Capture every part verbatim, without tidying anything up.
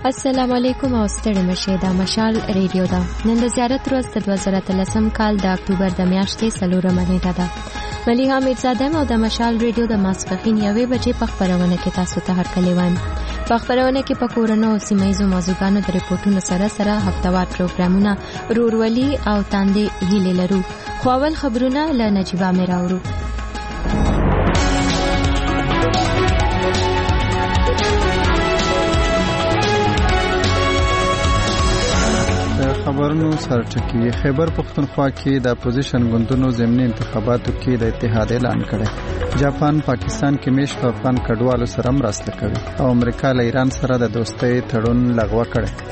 السلام علیکم او ستړي مشه دا مشال ریډیو دا نن د زیارت ورځ د دوه زره اتلسم کال د اکتوبر د میاشتې څلورمه نیټه ده. مليحه میرزاده او د مشال ریډیو د ماسپښین یوې بجې په خبرونه کې تاسو ته هرکلی وایم. په خبرونه کې په کورونو او سیمایي موضوعاتو د ریپورتونو سره سره هفتوار پروګرامونه رورولي او تاندې هیله لرو. خو اول خبرونه له نجيبه میراورو. خبرونو سرټکی خیبر پختونخوا کې د اپوزیشن ګوندونو ضمني انتخاباتو کې د اتحاد اعلان کړي. جاپان پاکستان کې میش په افغان کډوالو سره مرسته کوي او امریکا له ایران سره د دوستۍ تړون لغوه کړي.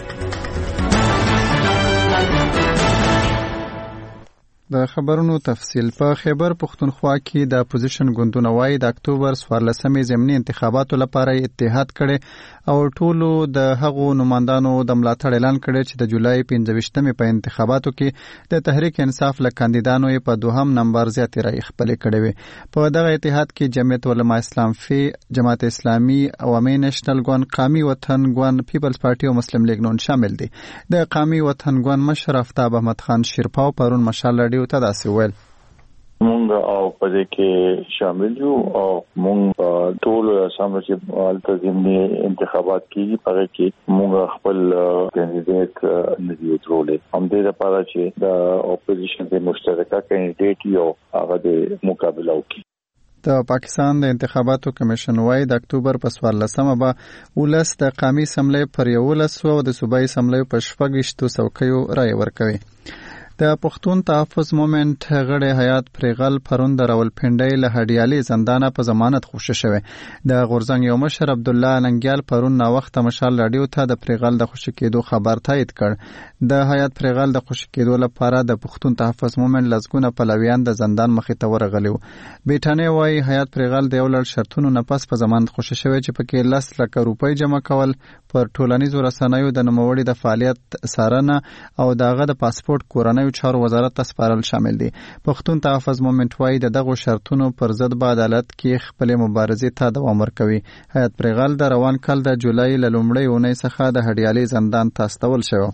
د خبرونو تفصیل. په خیبر پختونخوا کې د اپوزیشن ګوندونو وايي د اکتوبر څوارلسمې ضمني انتخاباتو لپاره اتحاد کړي او ټولو د هغو نمائندانو د ملاتړ اعلان کړي چې د جولای پنځه په انتخاباتو کې د تحریک انصاف له کاندیدانو په دوهم نمبر زیاتې رایې خپلې کړې وي. په دغه اتحاد کې جمعیت علماء اسلام فی، جماعت اسلامي، عوامي نېشنل ګوند، قومي وطن ګوند، پیپلز پارټي او مسلم لیگ نون شامل دي. د قومي وطن ګوند مشر افتاب احمد خان شیرپاو پرون مشال رادیو ته داسې ویل: مونږ او په دې کې شامل یو او مونږ ټول سم چې التزامي انتخابات کیږي په کې مونږ خپل کاندیدټ ندی درولې. هم دې لپاره چې د اپوزیشن د مشترکه کاندیدټ یو هغه د مقابله وکړي. د پاکستان د انتخاباتو کمیشن وايي د اکتوبر په څوارلسمه به ولس د قومي اسمبلی پر یولس او د صوبایي اسمبلی په شپږ څوکیو رایې ورکوي. د پښتون تحفظ مومنت غړی حیات پریغل پرون د راولپنډۍ له هډیالي زندانه په ضمانت خوشی شوی. د غورځنګ یو مشر عبد الله لنګیال پرون نا وخت مشال رادیو ته د پریغل د خوشی کېدو خبر تایید کړ. د حیات پریغل د خوشی کېدو لپاره د پښتون تحفظ مومنت لزګونه پلویان د زندان مخې ته ورغلي وو. بیټانې وايي حیات پریغل د یو لړ شرطونو نه پس په ضمانت خوشی شوی چې پکې لس لک روپۍ جمع کول، پر ټولنیزو رسنیو د نوموړي د فعالیت څارنه او دغه د پاسپورت کورنۍ چارو وزارت ته سپارل شامل دي. پښتون تحفظ مومنت وايي د دغه شرطونو پر ضد به عدالت کې خپل مبارزې ته دوام ورکوي. حیات پریغل د روان کال د جولای له لومړۍ اونۍ څخه د هډیالي زندان ته استول شو.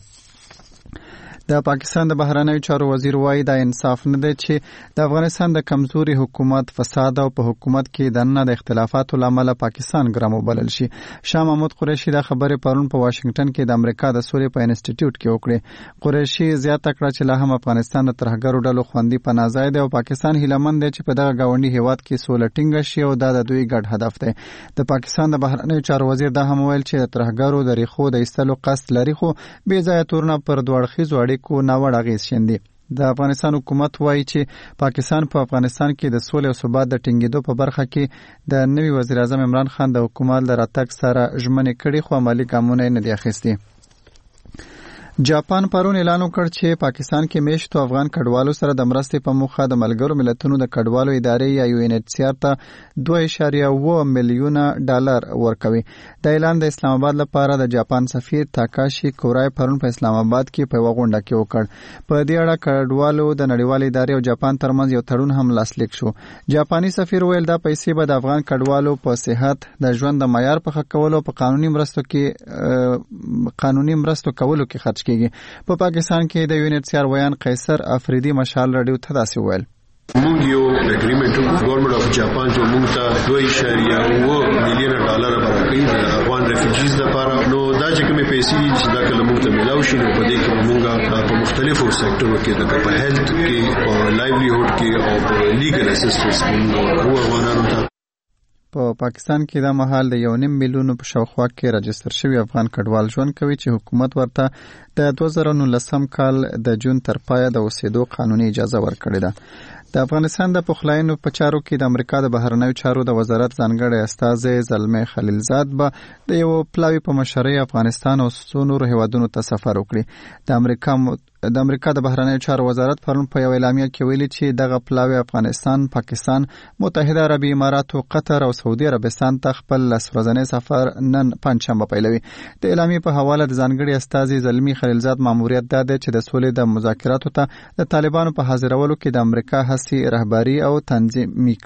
د پاکستان د بهرنیو چارو وزیر وايي دا انصاف نه دی چې د افغانستان د کمزوري حکومت، فساد او په حکومت کې دنه د اختلافاتو لامل پاکستان ګرام وبلل شي. شاه محمود قریشي دا خبره پرون په واشنگټن کې د امریکا د سولې په انسټیټیوټ کې وکړه. قریشي زیاته کړه چې لا هم افغانستان د ترهګرو ډلو خوندي پناه ځای دی او پاکستان هیلهمند دی چې په دغه گاونډي هیواد کې سوله ټینګه شي او دا د دوی ګډ هدف دی. د پاکستان د بهرنیو چارو وزیر دا هم ویل چې د ترهګرو د ریخو د ایستلو قصد لري خو بې ځایه تورونه پر دوه اړخیزو کو ناوړه اغیز شیندي. د افغانستان حکومت وایي چې پاکستان په افغانستان کې د سولې او ثبات د ټینګېدو په برخه کې د نوي وزیر اعظم عمران خان د حکومت له راتګ سره ژمنې کړي خو عملي ګامونه یې نه دي اخیستي. جاپان پرون اعلان وکړ چې پاکستان کې میشتو افغان کډوالو سره د مرستې په موخه د ملګرو ملتونو د کډوالو ادارې یا یو ان ایچ سی آر ته دوه اعشاریه اوه میلیونه ډالر ورکوي. د اعلان د اسلام آباد لپاره د جاپان سفیر تاکاشي کورای پرون په اسلام آباد کې په غونډه کې وکړ. په دې اړه کډوالو د نړیوال ادارې او جاپان ترمنځ یو تړون هم لاسلیک شو. جاپاني سفیر ویل دا پیسې به د افغان کډوالو په صحت، د ژوند د معیار په ښه کولو او په قانوني مرستو کې قانوني مرستو کولو کې خرج کیږي. په پاکستان کې د یو ان ایچ سی آر ویان قیصر افریدی مشال رادیو ته داسې ویل: موږ یو اګریمنټ ګورنمنت اف جاپان ته موږ ته دوه اعشاریه اوه میلیونه ډالر ورکړي د افغان ریفیوجیز لپاره. نو دا چې کومې پیسې چې دا کله موږ ته ملاو شي نو په دې کې موږ په مختلفو سکتورو کې د په هیلث کې او لایولیهود کې او په لیګل اسسټنس موږ هو افغانانو ته په پاکستان کې د مهال د یو نیم میلیون په شاوخوا کې راجستر شوی افغان کډوال ژوند کوي چې حکومت ورته د دوه زره نولسم کال د جون تر پایه د اوسېدو قانوني اجازه ورکړې ده. د افغانستان د پخلاینو په چارو کې د امریکا د بهرنیو چارو د وزارت ځانګړی استازی زلمه خلیلزاد به د یو پلاوی په مشرۍ افغانستان او څو نورو هیوادونو ته سفر وکړي. د امریکا د امریکا د بهرنیو چارو وزارت پرون په یو اعلامیه کې ویلي چې دغه پلاوی افغانستان، پاکستان، متحده عربي امارات او قطر او سعودي عربستان ته خپل لس ورځنی سفر نن پنځشنبه پیلوي. د اعلامیې په حواله د ځانګړي استازي زلمي خلیلزاد ماموریت دا دی چې د سولې د مذاکراتو ته د طالبانو په حاضرولو کې د امریکا هڅې رهبري او تنظیم کړي.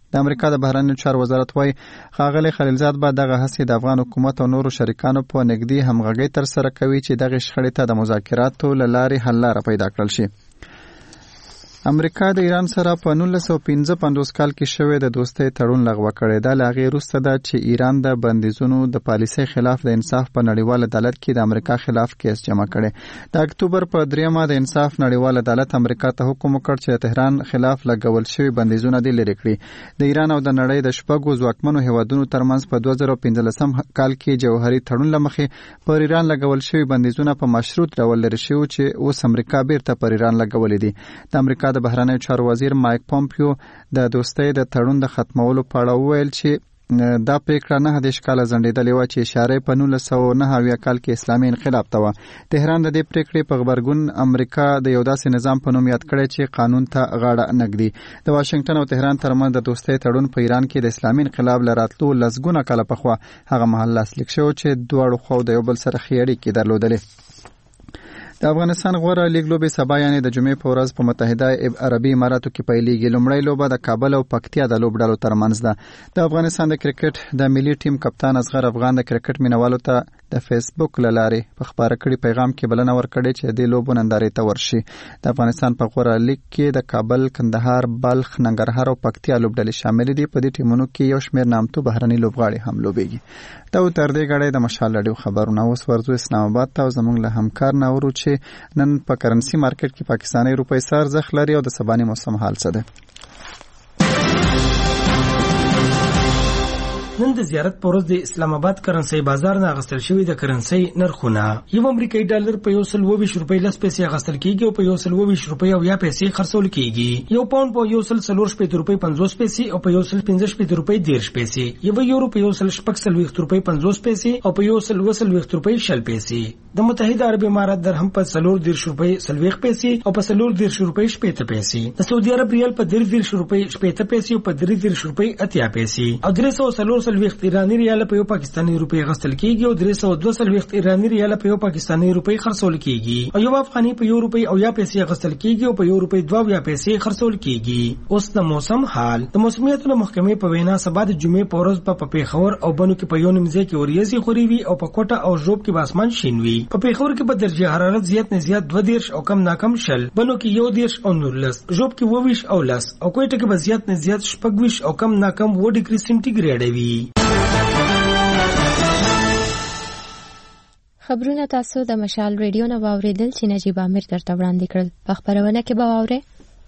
د امریکا د بهرنیو چارو وزارت وايي ښاغلی خلیلزاد به دغه هڅې د افغان حکومت او نورو شریکانو په نږدې همغږۍ ترسره کوي چې دغه شخړې ته د مذاکراتو له لارې حل لاره پیدا کړل شي. امریکا د ایران سره په نولس سوه پنځه پنځوس کال کې شوې د دوستۍ تړون لغوه کړی دی. له هغې وروسته ده چې ایران د بندیزونو د پالیسۍ خلاف د انصاف په نړیوال عدالت کې د امریکا خلاف کیس جمع کړی. د اکتوبر په دریمه د انصاف نړیوال عدالت امریکا ته حکم وکړ چې د تهران خلاف لګول شوي بندیزونه دې لرې کړي. د ایران او د نړۍ د شپږو ځواکمنو هیوادونو ترمنځ په دوه زره پنځلسم کال کې جوهري تړون له مخې پر ایران لګول شوي بندیزونه په مشروط ډول لرې شوي چې اوس امریکا بیرته پر ایران لګولي دي. د امریکا د بهرنیو چارو وزیر مایک پومپیو د دوستۍ د تړون د ختمولو په اړه وویل چې دا پریکړه نه دېرش کاله ځنډېدلې وه چې اشاره په نولس سوه نهه اویا کال کې اسلامي انقلاب ته وه. تهران د دې پریکړې په غبرګون امریکا د یو داسې نظام په نوم یاد کړی چې قانون ته غاړه نه ږدي. د واشنګټن او تهران ترمنځ د دوستۍ تړون په ایران کې د اسلامي انقلاب له راتلو لسګونه کاله پخوا هغه مهال لاسلیک شو چې دواړو خواو د یو بل سره ښې اړیکې درلودلې. د افغانستان غوره لیګ لوبې سبا یعنې د جمعې په ورځ په متحده عربي اماراتو کې پیلېږي. لومړۍ لوبه د کابل او پکتیا د لوبډلو ترمنځ ده. د افغانستان د کرکټ د ملي ټیم کپتان اصغر افغان د کرکټ مینوالو ته د فیسبوک له لارې په خپاره کړي پیغام کې بلنه ورکړې چې د لوبو نندارې ته ورشي. د افغانستان په غوره لیګ کې د کابل، کندهار، بلخ، ننګرهار او پکتیا لوبډلې شامل دي. په دې ټیمونو کې یو شمېر نامتو بهرني لوبغاړي هم لوبېږي. دا و تر دې غړې د مشال راډیو خبرونه. اوس ورځو اسلام آباد ته او زموږ له همکار نه ورو چې نن په کرنسي مارکیټ کې پاکستاني روپۍ څه ارزښت لري او د سباني موسم حال څه دی. نن د زیارت په ورځ د اسلام آباد کرنسي بازار نه اغستل شوی د کرنسي نرخونه. یو امریکایي ډالر په یو سل اوه ویشت روپۍ لس پیسې اغستل کیږي او په یو سل اوه ویشت روپۍ او یا پیسې خرڅول کیږي. یو پاوند په یو سل څلور شپېته روپۍ پنځوس پیسې او په یو سل پنځه شپېته روپۍ دېرش پیسې. یو یورو په یو سل شپږ څلوېښت روپۍ پنځوس پیسې او په یو سل اوه څلوېښت روپۍ شل پیسې. د متحده عرب امارات درهم په څلور دېرش روپۍ څلوېښت پیسې او په څلور دېرش روپۍ شپېته پیسې. د سعودي عرب ریال په دېرش دېرش روپۍ شپېته پیسې او په درې دېرش روپۍ اتیا پیسې. او درې سوه څلور څلوېښت ایراني ریال په یو پاکستاني روپۍ غستل کیږي او درې سوه دوه څلوېښت ایراني ریال په یو پاکستاني روپۍ خرڅول کیږي. او یو افغاني په یو روپۍ او یا پیسې غستل کیږي او په یو روپۍ دوه یا پیسې خرڅول کیږي. اوس د موسم حال. د موسمیاتو محکمې په وینا سبا د جمعې په ورځ په پیښور او بنو کې په یو نیم ځای کې وریځې خوري وي او په کوټه او ژوب کې به اسمان شین وي. په پیښور کې به درجه حرارت زیات نه زیات دوه دېرش او کم ناکم شل، بنو کې یو دېرش او نورلس، ژوب کې اووه ویشت او لس او کوټه کې به زیات نه زیات شپږ ویشت او کم ناکم اووه ډګري سینټیګریډ وي. خبرونه تاسو د مشال ریډیو نه واوریدل چې نجیب امیر درته وړاندې کړل. په خبرونه کې به واورئ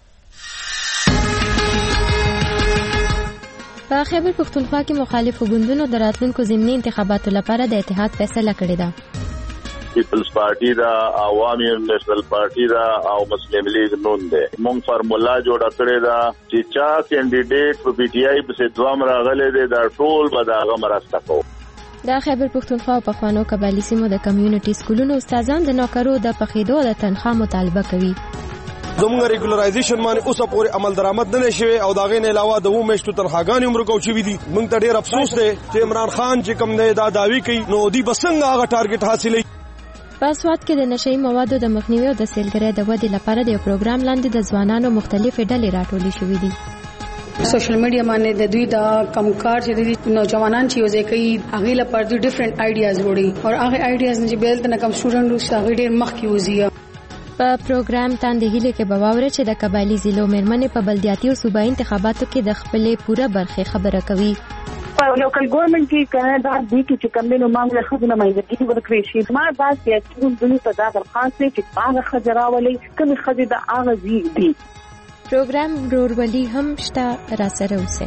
په خیبر پښتونخوا کې مخالفو ګوندونو د راتلونکو ضمني انتخاباتو لپاره د اتحاد فیصله کړې ده. پیپلز پارټي دا، عوامي نېشنل پارټي دا او مسلم لیگ نون ده. مونږ فارمولا جوړه کړې ده چې چا کینډیډیټ په پی ټی آی په دوام راغلي دي دا ټول به دا غمرسته کوو. د خیبر پښتونخوا په خوانو قبایلی سیمو د کمیونټي سکولونو استادان د نوکرو د پخېدو د تنخواه مطالبه کوي. زموږ ریګولرایزیشن باندې اوسه پورې عمل درآمد نه شوی او دا غي نه علاوه د و میشتو تنخواګانې عمر کو شوی دي. موږ ته ډیر افسوس دی چې عمران خان چې کوم نه دا داوی کوي نو دی بسنګ هغه ټارګټ حاصلې. په سواد کې د نشئی موادو د مخنیوي او د سیلګرۍ د ودې لپاره د یو پروګرام لاندې د ځوانانو مختلفې ډلې راټولې شوې دي. سوشل میډیا باندې د دوی د کمکار چې د نوجوانان چې یوځای کوي هغه لپاره د ډیفرنٹ آیډیاز وړي او هغه آیډیاز چې بیل ته کم سټوډنټ وسه ډیر مخ کیږي. په پروګرام تاندې هیله کې بواوره چې د قبایلی ضلعو مېرمنې په بلدیاتي او صوبایي انتخاباتو کې د خپلې پوره برخه خبره کوي. په لوکل ګورنمنت کې کنه دا د کې چې کمینو معاملې خو نه مایندګي ورکړي شي. ما دا سیاسي ګوندونو ته دا درخواست چې هغه خجراولي کوم خځې د هغه زی دي. پروګرام رورولي هم شته را سره اوسه.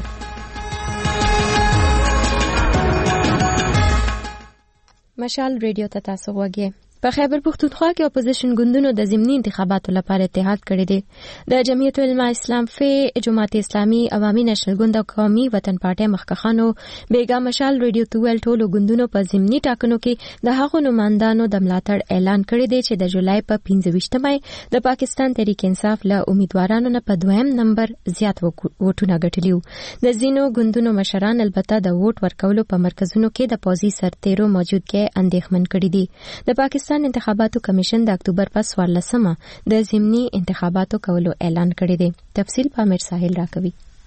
مشال ریډیو ته تاسو وګورئ. په خیبر پښتونخوا کې اپوزیشن ګوندونو د ضمني انتخاباتو لپاره اتحاد کړی دی. د جمعیت العلماء اسلام فی، جماعت اسلامي، عوامي نېشنل ګوند او قومي وطن پارټي مخکخانو بیګا مشال ریډیو ته ویل ټولو ګوندونو په ضمني ټاکنو کې د هغو نمائندانو د ملاتړ اعلان کړی دی چې د جولای په پنځه ویشتمه د پاکستان تحریک انصاف له امیدوارانو نه په دویم نمبر زیات ووټونه ګټلي وو. د ځینو ګوندونو مشران البته د ووټ ورکولو په مرکزونو کې د پوځي سرتیرو موجودګي اندېښمن کړي دي. د پاکستان انتخاباتو کمیشن د اکتوبر په څوارلسمه د ضمني انتخاباتو کولو اعلان کړی دی. تفصیل په امیر ساحل راکوي.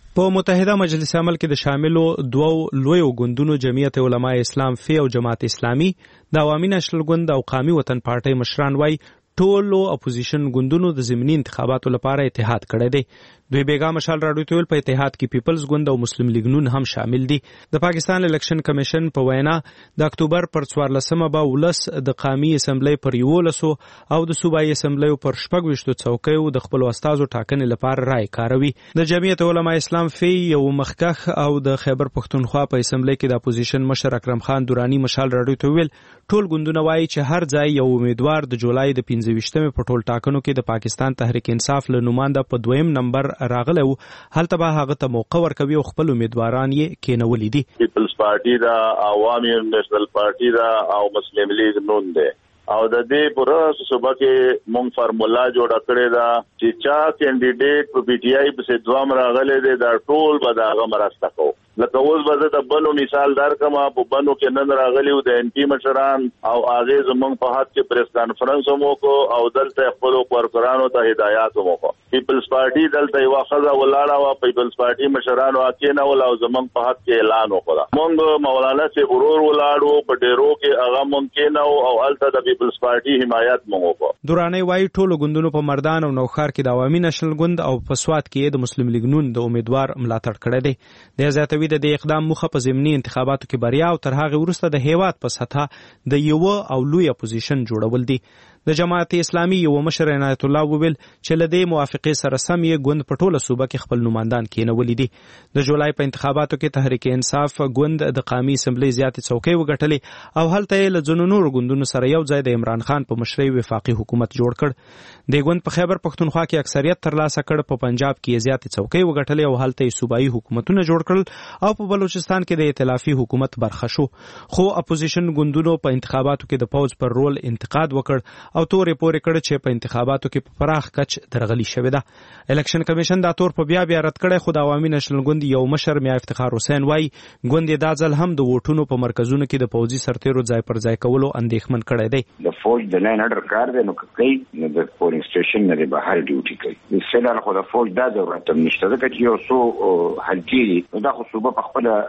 په متحده مجلس عمل کې د شاملو دوو لویو ګوندونو جمعیت علماء اسلام فی او جماعت اسلامي د عوامي نېشنل ګوند او قومي وطن پارټۍ مشران وایي ټولو اپوزیشن ګوندونو د ضمني انتخاباتو لپاره اتحاد کړی دی. دوی بیګا مشال راډیو ته ویل په اتحاد کې پیپلز ګوند او مسلم لیگ نون هم شامل دي. د پاکستان الیکشن کمیشن په وینا د اکتوبر پر څوارلسمه به ولس د قومي اسمبلی پر یولسو او د صوبایي اسمبلی پر شپږ ویشتو څوکیو د خپل استادو ټاکنې لپاره رائے کاروي. د جمعیت علماء اسلام فی یو مخکخ او د خیبر پښتونخوا په اسمبلی کې د اپوزیشن مشر اکرم خان دورانی مشال راډیو ته ویل ټول ګوندونه وایي چې هر ځای یو امیدوار د جولای د پنځه ویشتمې په ټول ټاکنو کې د پاکستان تحریک انصاف له نومانده په دویم نمبر راغلی و، هلته به هغه ته موقع ورکوي او خپل امیدواران یې کېنولي دي. پیپلز پارټي دا، عوامي نېشنل پارټي دا او مسلم لیگ نون دی او د دې پروسه صوبه کې مونږ فارمولا جوړ کړی دا چې چا کینډیډیټ په پی ټی آی په دوام راغلی دی دا ټول به دا هغه مرسته کوو. لکه اوس به زه د بنو مثال درکما په بنو کې نن راغلی و د ان پی مشران او هغه زمونږ په حق کې پریس کانفرنس هم وکړو او دلته خپل ورکرانو ته هدایات هم وکړو. پیپلز پارټي دلته یو خزه ولاړه و، پیپلز پارټي مشرانو اکینه ول او زمونږ په حق کې اعلان وکړ. مونږ مولانا سے ورور ولاړو په ډیرو کې هغه ممکن او الته د پیپلز پارټي حمایت مونږ وکړو. دورانی وايي ټولو ګوندونو په مردان او نوخار کې د عوامي نېشنل ګوند او په سوات کې د مسلم لیگ نون د امیدوار ملاتړ کړی دی. د زیاتوي د دې اقدام مخه په ضمني انتخاباتو کې بریا او تر هغه وروسته د هیواد په سطح د یو او لوی اپوزیشن جوړول دي. د جماعت اسلامي یو مشر عنایت الله وویل چې له دې موافقې سره سم یې ګوند په ټوله صوبه کې خپل نمایندان کېنولي دي. د جولای په انتخاباتو کې تحریک انصاف ګوند د قومي اسمبلی زیاتې څوکۍ وګټلې او هلته یې له ځینو نورو ګوندونو سره یو ځای د عمران خان په مشرۍ وفاقي حکومت جوړ کړ. د ګوند په خیبر پښتونخوا کې اکثریت ترلاسه کړ، په پنجاب کې زیاتې څوکۍ وګټلې او هلته یې صوبایي حکومتونه جوړ کړل او په بلوچستان کې د ائتلافي حکومت برخه شو. خو اپوزیشن ګوندونو په انتخاباتو کې د پوز پر رول انتقاد وکړ او تورې پورې کړ چې په انتخاباتو کې په پراخ کچ درغلي شوې ده. الیکشن کمیشن دا تور په بیا بیا رد کړی، خو د عوامي نېشنل ګوند یو مشر میا افتخار حسین وایي ګوند یې دا ځل هم د ووټونو په مرکزونو کې د پوځي سرتیرو ځای پر ځای کولو اندېښمن کړی دی. د فوج د لاین اډر کار دی نو کوي نو د پولینګ سټیشن نه بهر ډیوټي کوي. د سیلر خو د فوج دا ضرورت هم نشته ځکه چې یو څو حلقې دا خو صوبه په خپل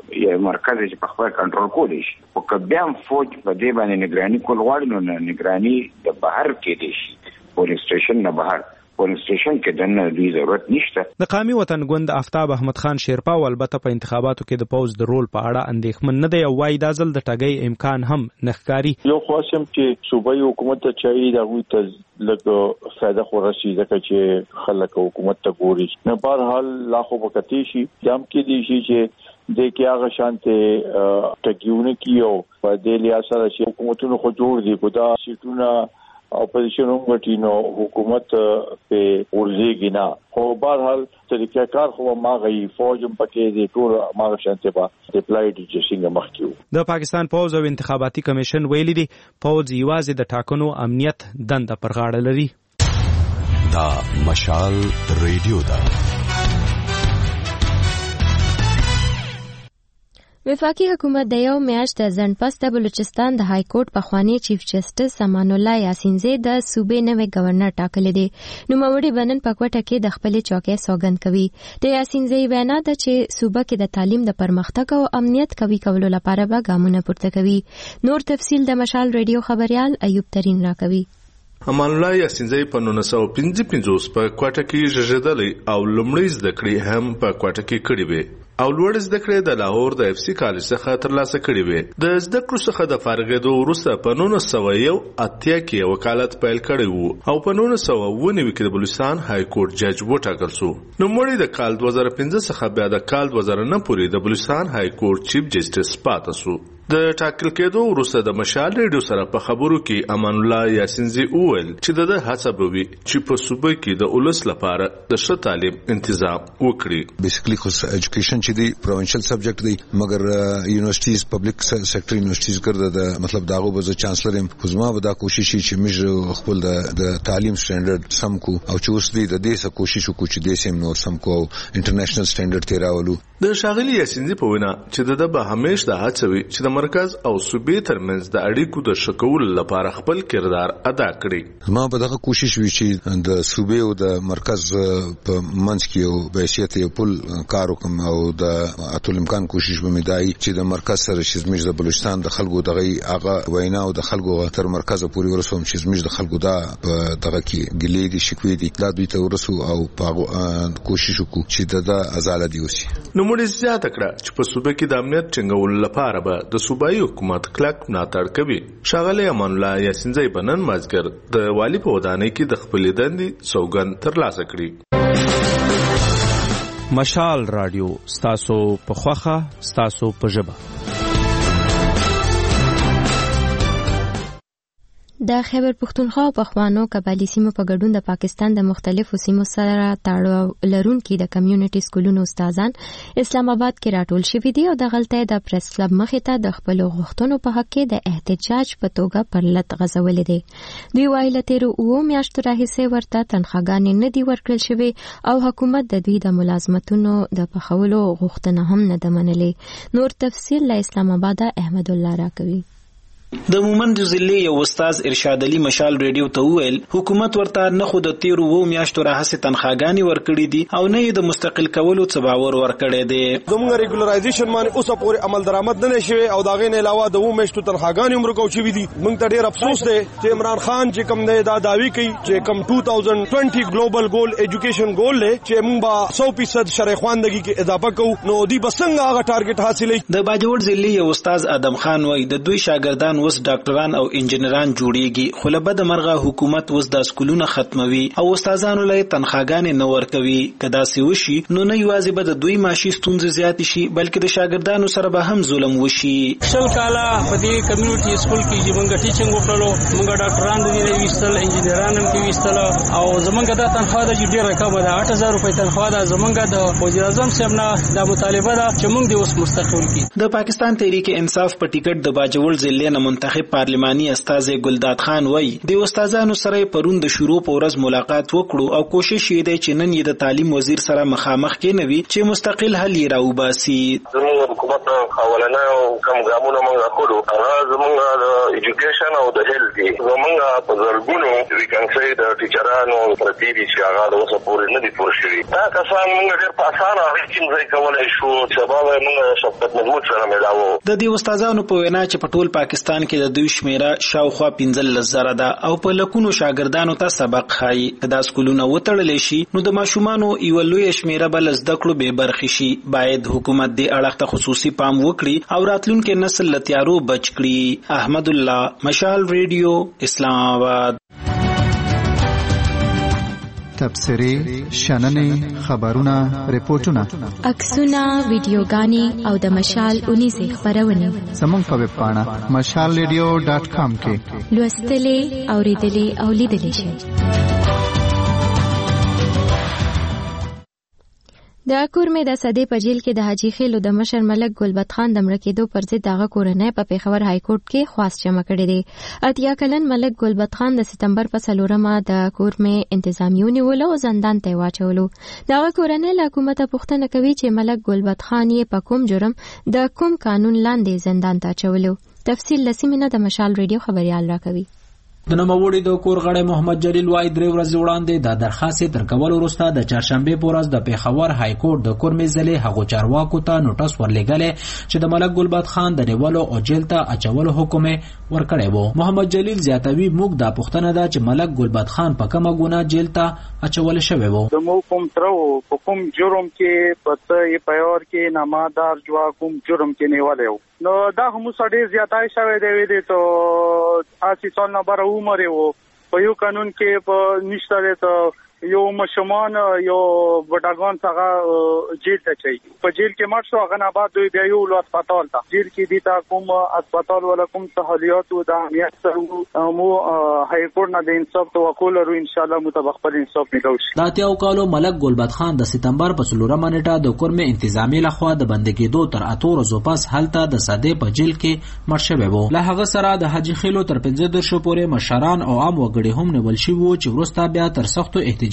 مرکز چې په خپل کنټرول کولی شي. خو که بیا هم فوج په دې باندې نگراني کول غواړي نو نگراني د بهر کې دی شي، پولینګ سټیشن نه بهر پولینګ سټیشن کې دنه دوی ضرورت نشته. د قومي وطن ګوند آفتاب احمد خان شیرپا البته په انتخاباتو کې د پوز د رول په اړه اندېښمن نه دی او وايي دا ځل د ټګۍ امکان هم نخکاری. یو خاصم چې صوبایي حکومت ته چایي دا وي ته لکه فائدہ خو راشي ځکه چې خلک حکومت ته ګوري. نه په حال لا خو وکتی شي جام کې دي شي چې د کې هغه شانته ټګیونه کیو په دې لیا سره چې حکومتونو خو جوړ دي ګدا سیټونه اپوزیشن غټینو حکومت په ورزيږي نه. خو په هر حال طریقې کار خو ما غي فوج پکې دي ټول ما شانته با ډیپلایډ چې څنګه مخکیو. د پاکستان پوز او انتخاباتي کمیشن ویلي دي پوز یوازې د ټاکنو امنیت دنده پر غاړه لري. دا مشال ریډیو دا وفاقي حکومت د یو میاشت د ځنډ پس د بلوچستان د های کورټ پخوانی چیف جسټس امان الله یاسین زی د صوبې نوې گورنر ټاکلې دي. نوموړي بنن په کوټه کې د خپل چوکۍ سوګند کوي. د یاسین زی وینا ده چې صوبه کې د تعلیم د پرمختګ او امنیت قوي کولو لپاره به ګامونه پورته کوي. نور تفصیل د مشال ریډیو خبريال ایوب ترين راکوي. امان الله یاسین زی په نولس سوه پنځه پنځوس په کوټه کې ژغېدلی او لومړی زده کړې هم په کوټه کې کړې وې او لوړ زده کړې د لاهور د اف سی کالج څخه ترلاسه کړې وې. د زده کړو څخه د فارغېدو وروسته په نولس سوه یو اتیا کې وکالت پیل کړی و او په نولس سوه اوه نوي کې د بلوچستان های کورټ جج وټاکل شو. نوموړی د کال دوه زره پنځه څخه بیا د کال دوه زره نه پورې د بلوچستان های کورټ چیف جسټس پاتې شو. د ټاکل کېدو وروسته د مشال ریډیو سره په خبرو کې امان الله یاسین زی وویل چې د هڅه به وي چې په صوبه کې د اولس لپاره د ښه تعلیم تنظیم وکړي. بیسیکلی خو ایجوکیشن چې دی پروینشل سبجیکټ دی مګر یونیورسيټیز پبلک سیکټر یونیورسيټیز ګرځي د مطلب داغو به چانسلر هم خو زما به دا کوشش چې موږ خپل د تعلیم سټانډرډ سم کو او چې اوس دی د دې څخه کوشش وکړو چې د سیم نور سم کو انټرنیشنل سټانډرډ تیراولو. د شاغلی یاسین زی په وینا چې د به همیش د هڅه وي چې د مرکز او صوبې ترمنځ د اړیکو د ښه کولو لپاره خپل کردار ادا کړي. ما په دغه کوشش وی چې د صوبې او د مرکز په منځ کې یو بحثیت یو پل کار وکم او د اتل امکان کوشش به مې دای چې د مرکز سره چې زموږ د بلوچستان د خلکو دغه هغه وینا او د خلکو تر مرکز پورې ورسوم چې زموږ د خلکو دا په دغه کې ګلې دي شکوې دي دا دوی ته ورسو او په کوشش وکړو چې د ازادي وسی. نو موږ زیاته کړه چې په صوبه کې د امنیت ټینګولو لپاره به د صوبایي حکومت کلک ملاتړ کوي. ښاغلی امان الله یاسینزی بنن مازګر د والی په ودانۍ کې د خپلې دندې سوګند ترلاسه کړي. مشال رادیو ستاسو په خوخه ستاسو په ژبه. د خیبر پختونخوا او پخوانو قبایلی سیمو په ګډون د پاکستان د مختلفو سیمو سره تړاو لرونکي د کمیونټي سکولونو استادان اسلام آباد کې راټول شوي دي او د غلطۍ د پریس کلب مخې ته د خپلو غوښتنو په حق کې د احتجاج په توګه پر لت غځولې دي. دوی وایي له تېرو اوو میاشتو راهیسې ورته تنخواګانې نه دي ورکړل شوې او حکومت د دوی د ملازمتونو د پخولو غوښتنه هم نه ده منلې. نور تفصیل له اسلام آباد احمد الله راکوي. د مومند ضلع یو استاد ارشاد علي مشال ریډیو ته وویل حکومت ورته نه خو د تیرو وو میاشتو راهسې تنخواګانې ورکړي دي او نه یې د مستقل کولو څه باور ورکړی دی. زموږ ریګولرایزیشن باندې اوسه پورې عمل درآمد نه شوی او د هغې نه علاوه د وو میاشتو تنخواګانې هم ورکول شوي دي. موږ ته ډېر افسوس دی چې عمران خان چې کوم دی دا دعوی کوي چې کوم ټو تھاؤزنډ ټوینټي ګلوبل ګول ایجوکیشن ګول دی چې موږ به سو فیصد شرعي خواندګي کې اضافه کوو نو دوی به څنګه هغه ټارګټ حاصلوي. د باجوړ ضلع یو استاد ادم خان وایي د دوی شاګردان اوس ډاکټران او انجنیران جوړیږي خو له بده مرغه حکومت اوس د سکولونه ختموي او استادانو له تنخواګانې نه ورکوي. که داسې وشي نو نه یوازې به د دوی معاشي ستونزې زیاتې شي بلکې د شاګردانو سره به هم ظلم وشي. شل کاله په دې کمیونټي سکول کې چې موږ ټیچنګ وکړلو موږ ډاکټران د دې ویستل انجنیران هم کې ویستل او زمونږ د تنخواه د ډیره کمه ده اټ هزار روپۍ تنخواه ده. زمونږ د وزیر اعظم صاحب نه د مطالبه ده چې موږ د اوس مستقل کړي. د پاکستان تحریک انصاف په ټیکټ د باجوړ ضلع نه منتخب پارلماني استاد ګلداد خان وای د استادانو سره پرون د شروع په ورځ ملاقات وکړو او کوشش یې دی چې نن یې د تعلیم وزیر سره مخامخ کېنوي چې مستقل حل یې راوباسي. زموږ حکومت خاولنه او کم ګامونه موږ کړو هغه زموږ د ایجوکیشن او د هیلث دی. زموږ په زرګونو ویکنسي د ټیچرانو پرتی دي چې هغه د اوسه پورې نه دي پوره شوي. دا کسان موږ ډېر په اسانه هیڅ کولای شو سبا موږ شفقت محمود سره ملاو. د دې استادانو په وینا چې په ټول پاکستان کې د دوی شمیره شاوخوا پنځلس زره ده او په لکونو شاګردانو ته سبق ښایي. که دا سکولونه وتړلی شي نو د ماشومانو یوه لویه شمیره به له زده کړو بې برخې شي. باید حکومت دې اړخ ته خصوصي پام وکړي او راتلونکي نسل له تیارو بچ کړي. احمد الله مشال ریډیو اسلام آباد. تبصرې شننې خبرونه ریپورتونه عکسونه ویډیوګانې او د مشال اونیزې خپرونې زموږ په ویب پاڼه مشال ریډیو ډاټ کام کې لوستلې اوریدلې او لیدلې شئ. د کورمې د صدې په جیل کې د حاجی خیلو د مشر ملک ګلبد خان د مړه کېدو پر ضد دغه کورنۍ په پېښور های کورټ کې خواست جمع کړی دی. اتیا کلن ملک ګلبد خان د سپتمبر په څلورمه د کورمې انتظامیو نیولو او زندان ته واچولو. دغه کورنۍ له حکومته پوښتنه کوي چې ملک ګلبد خان یې په کوم جرم د کوم قانون لاندې زندان ته اچولو. تفصیل لسیمینه د مشال ریډیو خبريال راکوي. د نوموړي د کور غړی محمد جلیل وای درې ورځې وړاندې د درخواست تر کولو وروسته د چهارشنبه په ورځ د پېښور های کورټ د کورمې ضلع هغو چارواکو ته نوټس ورلېږلی چې د ملک ګلبد خان د نیولو او جیل ته اچولو حکم ورکړی و. محمد جلیل زیاتوي موږ دا پوښتنه ده چې ملک ګلبد خان په کومه ګناه جیل ته اچول شوی و. زموږ کوم تر په کوم جرم کې په څه پیور کې نامادار جوا کوم جرم کې نیولې و نو دا هم سړی زیاتای شوی دی وی دي ته اسی سال نه بر عمر وو په یو قانون کې په نشته ته یو مشمان یو بډاګان څنګه جیل ته چي په جیل کې مړ شو هغه نه بعد دوی بیا یو لو هسپتال ته جیل کې دي تا کوم هسپتال ولا کوم سہولیات او د امنیت سره مو های کورټ نه د انصاف توکل ورو ان شاء الله مطابق پر انصاف ملو شي. دا تیاو کالو ملک ګلبد خان د سپتمبر په څلورمه نیټه د کورمې انتظامی لخوا د بندګېدو تر اتو ورځو پس هلته د صدې په جیل کې مړ شوی و. له هغه سره د حاجی خیلو تر پنځه درشو پورې مشران او عام وګړي هم نیول شوي وو چې وروسته بیا تر سختو احتجاج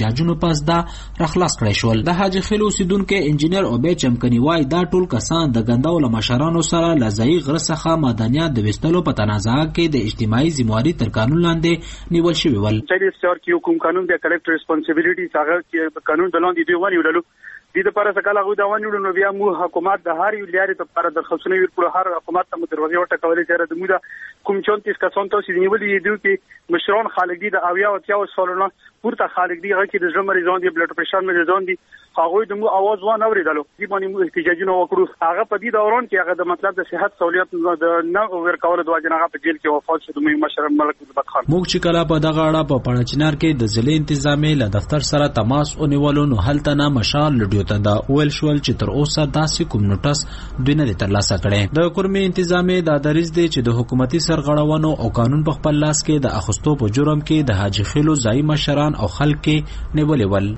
احتجاجونو پس دا رخلاص کړی شول. د حاجی خیل اوسیدونکو انجینر عبید چمکنی وای دا ټول کسان د ګنداو له مشرانو سره لزای غره څخه معدنیات د وستلو په تنازعه کې د اجتماعي ذمہواری تر قانون لاندې نیول شوی ول. چې ستار کې حکومت قانون د کلیکټر ریسپانسیبিলিټی څنګه کې قانون د لاندې دی ونیولو دې لپاره څنګه لاغو دا ونیولو نو بیا مو حکومت د هر یو لاري ته لپاره د خصوصي ورکړو هر حکومت ته دروازه ورټکولې چې د مودا کوم چونتیس کسان ته چې نیولې دي چې مشران خالق دي د اویا او تیاو سالونه پورته خالق دي هغه چې د ژوند مریضان دي بلډ پريشر مریضان دي هغه د مو आवाज و نه اوریدلو دي باندې مو احتجاجونه وکړو هغه په دې دوران کې هغه د مطلب د صحت سہولیت د نه ورکول د واجب هغه په جیل کې وفات شو د مشر ملک زبد خان. موږ چې کله په دغه اړه په پړچنار کې د ضلع انتظامی له دفتر سره تماس ونیولو نو هلته نه مشال لډیو ته دا ویل شول چې تر اوسه داسې کوم نوټس دوی نه ترلاسه کړي. د کورمې انتظامی دا دریځ دی چې د حکومتي سرغړونو او قانون په خپل لاس کې د اخستو په جرم کې د حاجی خیلو ځای مشران او خلک نیولې ول.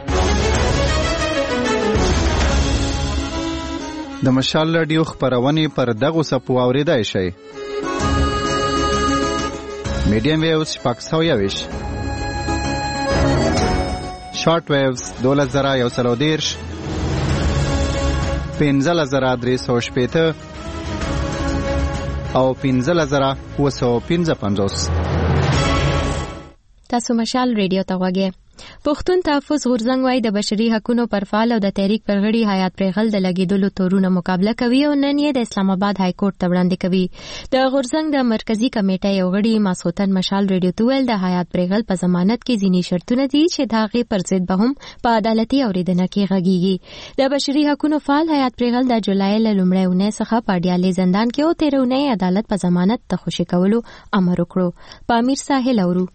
د مشال رادیو خبرونه پر دغه سپو اوریدای شي. میډیم ویوز شپږ سوه یوویش، شارټ ویوز دولس زره یو سل او دېرش، پنځلس زره درې سوه شپېته او پنځلس زره اووه سوه پنځه پنځوس. تاسو مشال ریډیو ته غوږی. پښتون تحفظ غورځنګ وايي د بشري حقوقو پر فعال او د تحریک پر غړي حیات پرغل د لګیدلو تورونه مقابله کوي او نن یې د اسلام آباد های کورټ ته وړاندې کوي. د غورځنګ د مرکزی کمیټې یو غړي ماسوتن مشال ریډیو ته ویل د حیات پرغل په ضمانت کې ځینی شرطونه دي چې د هغې پر ضد به هم په عدالتي اوریدنه کې غږیږي. د بشري حقوقو فعال حیات پرغل د جولای له لومړۍ اونۍ څخه په ډیالې زندان کې او تیر اونۍ عدالت په ضمانت ته خوشي کولو امر وکړو. پامیر ساحل اورو.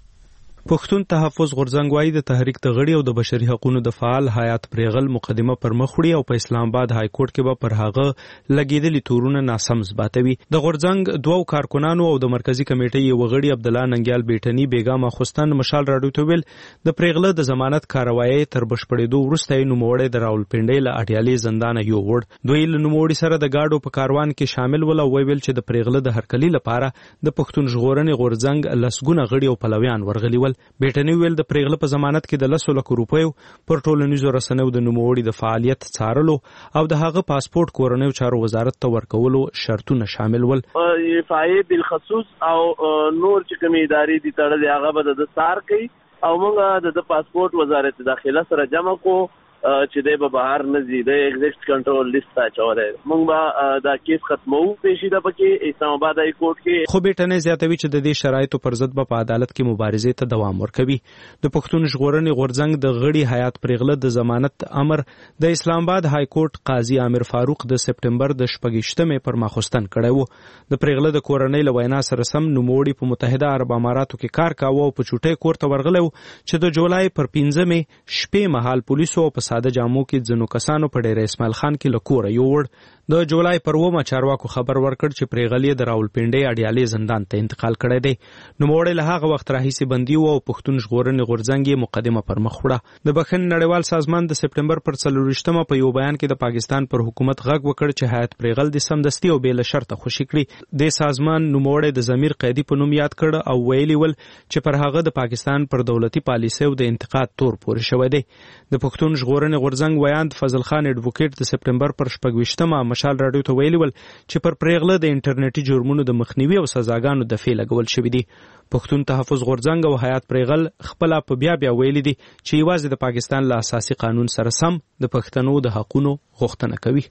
پښتون تحفظ غورځنګ وايي د تحریک د غړي او د بشري حقوقو د فعال حیات پرغل مقدمه پر مخ وړي او په اسلام آباد های کورټ کې به پر هغه لګیدلي تورونه ناسم ثباتوي. د غورځنګ دوو کارکونانو او د مرکزی کمیټې یو غړي عبد الله ننګیال بیٹنی بیګا مخستان مشال راډیو ته ویل د پرغله د ضمانت کاروایی تر بشپړېدو وروسته یې نوموړی د راولپنډۍ له اټیالي زندان یو وړ. دوی له نوموړي سره د گاډو په کاروان کې شامل ول او ویل چې د پرغله د هرکلي لپاره د پښتون ژغورنې غورځنګ لسګونه غړي او پلویان ورغلي ول. بیٹنی ویل د پرغله په ضمانت کې د لسو لکو روپیو پر ټولنیزو رسنیو د نوموړي د فعالیت څارلو او د هغه پاسپورت کورنیو چارو وزارت ته ورکولو شرطونه شامل ول. فایې بالخصوص او نور چې کومې ادارې دي تړلې هغه به د څار کوي او موږ د پاسپورت وزارت داخله سره جمع کو چې د به بهر نه زی د ایگزیکټ کنټرول لیست ته چولې موږ به دا کیس ختمو پیشیده پکې اسلام آباد های کورټ کې. خو بیٹنی زیاتوي چې د دې شرایطو پر ضد په عدالت کې مبارزې ته دوام ورکوي. د پښتون ژغورنې غورځنګ د غړي حیات پرغله د ضمانت امر د اسلام آباد های کورټ قاضي عامر فاروق د سپټمبر د شپږشتمې پر ماخوستن کړی و. د پرغله د کورنۍ له وینا سره سم نوموړي په متحده عرب اماراتو کې کار کاوه او په چوټۍ کور ته ورغلی و چې د جولای پر پنځمې شپې مهال پولیسو په ساده جامو کې ځینو کسانو په ډیر اسماعیل خان کې له کوره یووړ. د جولای پر اوومه چارواکو خبر ورکړ چې پرغلې د راولپنډۍ اډیالې زندان ته انتقال کړی دی. نوموړی له هغه وخت راهیسې بندي و او پښتون ژغورنې غورځنګ یې مقدمه پر مخ وړه. د بخښنې نړیوال سازمان د سپټمبر پر څلورویشتمه په یو بیان کې د پاکستان پر حکومت غږ وکړ چې حیات پرغل د سمدستي او بې له شرطه خوشي کړي. د سازمان نوموړی د ضمیر قیدي په نوم یاد کړ او ویلي ول چې پر هغه د پاکستان پر دولتي پالیسۍ او د انتقاد تور پورې شوی دی. د پښتون ژغورنې غورځنګ ویاند فضل خان اډوکیټ د سپټمبر پر شپږویشتمه مشال راډیو ته ویلي ول چې پر پرغله د انټرنیټي جرمونو د مخنیوي او سزاګانو د فعل لګول شوی دی. پښتون تحفظ غورځنګ او حیات پرغل خپل په بیا بیا ویلي دي چې یوازې د پاکستان له اساسي قانون سره سم د پښتنو د حقوقو غوښتنه کوي.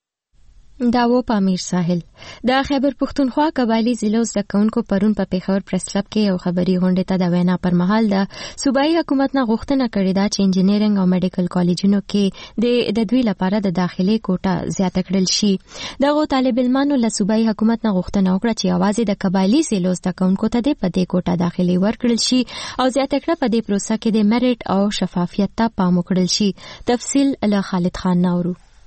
داو پامیر ساحل د خیبر پښتونخوا قبایلی ضلعو زده کوونکو پرون په پیښور پریس کلب کې یو خبري غونډه ته د وینا پر مهال د صوبایي حکومت نه غوښتنه کړې ده چې انجینرینګ او میډیکل کالجونو کې د د دوی لپاره د داخلي کوټه زیاته کړل شي. دغه طالب علمانو له صوبایي حکومت نه غوښتنه وکړه چې یوازې د قبایلی ضلعو زده کوونکو ته د پدې کوټه داخلي ورکړل شي او زیاته کړه په دې پروسه کې د میریټ او شفافیت ته پام وکړل شي. تفصیل له خالد خان نورو.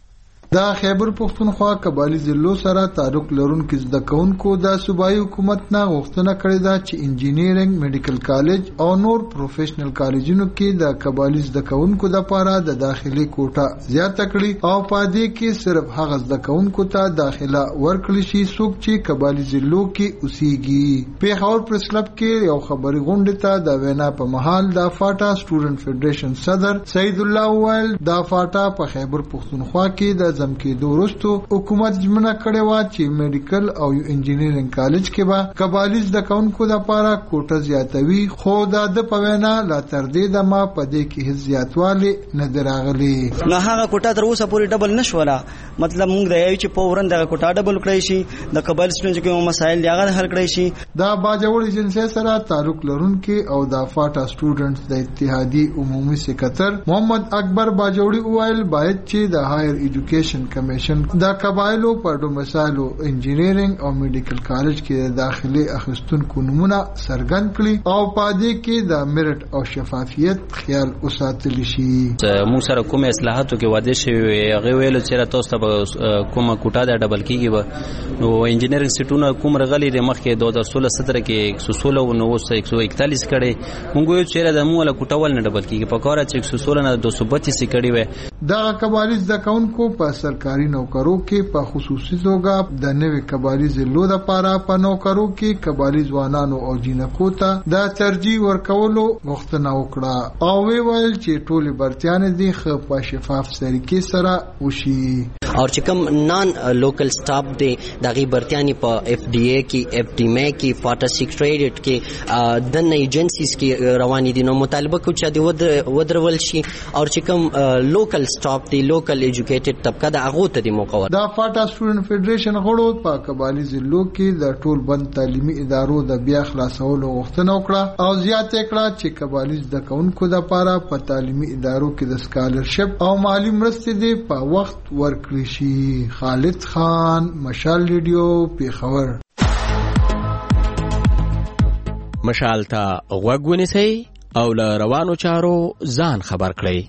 دا خیبر پختونخوا قبایلی ضلعو سره تعلق لرونکو زده کوونکو د صوبایي حکومت نه غوښتنه کړې ده چې انجینیرینګ، میډیکل کالج او نور پروفیشنل کالجونو کې د قبایلی زده کوونکو لپاره د داخلي کوټه زیاته کړي او په دې کې صرف هغه زده کوونکو ته داخله ورکړي شي څوک چې قبایلی ضلعو کې اوسېږي. پیښور پریس کلب کې یو خبري غونډه ته د وینا په مهال د فاټا سټوډنټ فدریشن صدر سید الله ویل د فاټا په خیبر پختونخوا کې د کې دورستو حکومت ژمنه کړې و چې میډیکل او انجینیرینګ کالج کې به قبایلی زده کوونکو لپاره کوټه زیاتوي، خو دا د په وینا لا تر دې دمه په دې کې هیڅ زیاتوالی نه دی راغلی. نو هغه کوټه تر اوسه پورې ډبل نشوله. مطلب موږ دا یو چې فورن دغه کوټه ډبل کړی شي، د قبایل سټوډنټ کوم مسایل دی هغه حل کړی شي. دا باجوړ ایجنسی سره تعلق لرونکي او د فاټا سټوډنټس د اتحادیې عمومي سکرټر محمد اکبر باجوړي وویل باید چې د هایر ایجوکیشن کمیشن د قبایلو په ډومسایلو انجینیرینګ او میډیکل کالج کې داخلي اخیستونکو نمونه څرګند کړي او په دې کې د میرټ او شفافیت خیال وساتل شي. موږ سره کوم اصلاحاتو کې واده شوی هغه ویل چې تاسو ته کومه کوټه د ډبل کېږي نو انجینیرینګ سټونه کوم رغلي د مخ کې دوه هزار سولہ سترہ کې ایک سو سولہ او نو ایک سو اکتالیس کړي. موږ یو چې د مولا کوټه ول نه ډبل کېږي په کار چې ایک سو سولہ نه دو سو بتیس کړي وي. دا قبایلی زده کوونکو په سرکاري نوکرو کې په خصوصي توګه د نوې قبایلی ضلعو لپاره په نوکرو کې قبایلی ځوانانو او جینکو ته د ترجیح ورکولو غوښتنه وکړه او وی ویل چې ټولې برتیانې دي خو په شفاف طریقې سره وشي. اور چې کوم نان لوکل سټاف دی دغه برتیانی په اف ډی ای کې، اف ډی م کې، فاټا سیکریټریټ کې د نه ایجنسیز کې روانې دي نو مطالبه کو چې د ودرول شي او چې کوم لوکل سټاف دی لوکل ایجوکیټډ طبقه د هغه ته د موقع دا فاټا سټوډنټ فدریشن غړو په قبایلی ضلعو کې د ټول بند تعلیمي ادارو د بیا خلاصولو غوښتنه وکړه او زیاته کړه چې قبایلی زده کوونکو لپاره په تعلیمي ادارو کې د سکالرشپ او مالی مرستې دی په وخت ورکړي شي. خالد خان، مشال ریډیو، پیښور. مشال ته غوږ ونیسئ او له روانو چارو ځان خبر کړئ.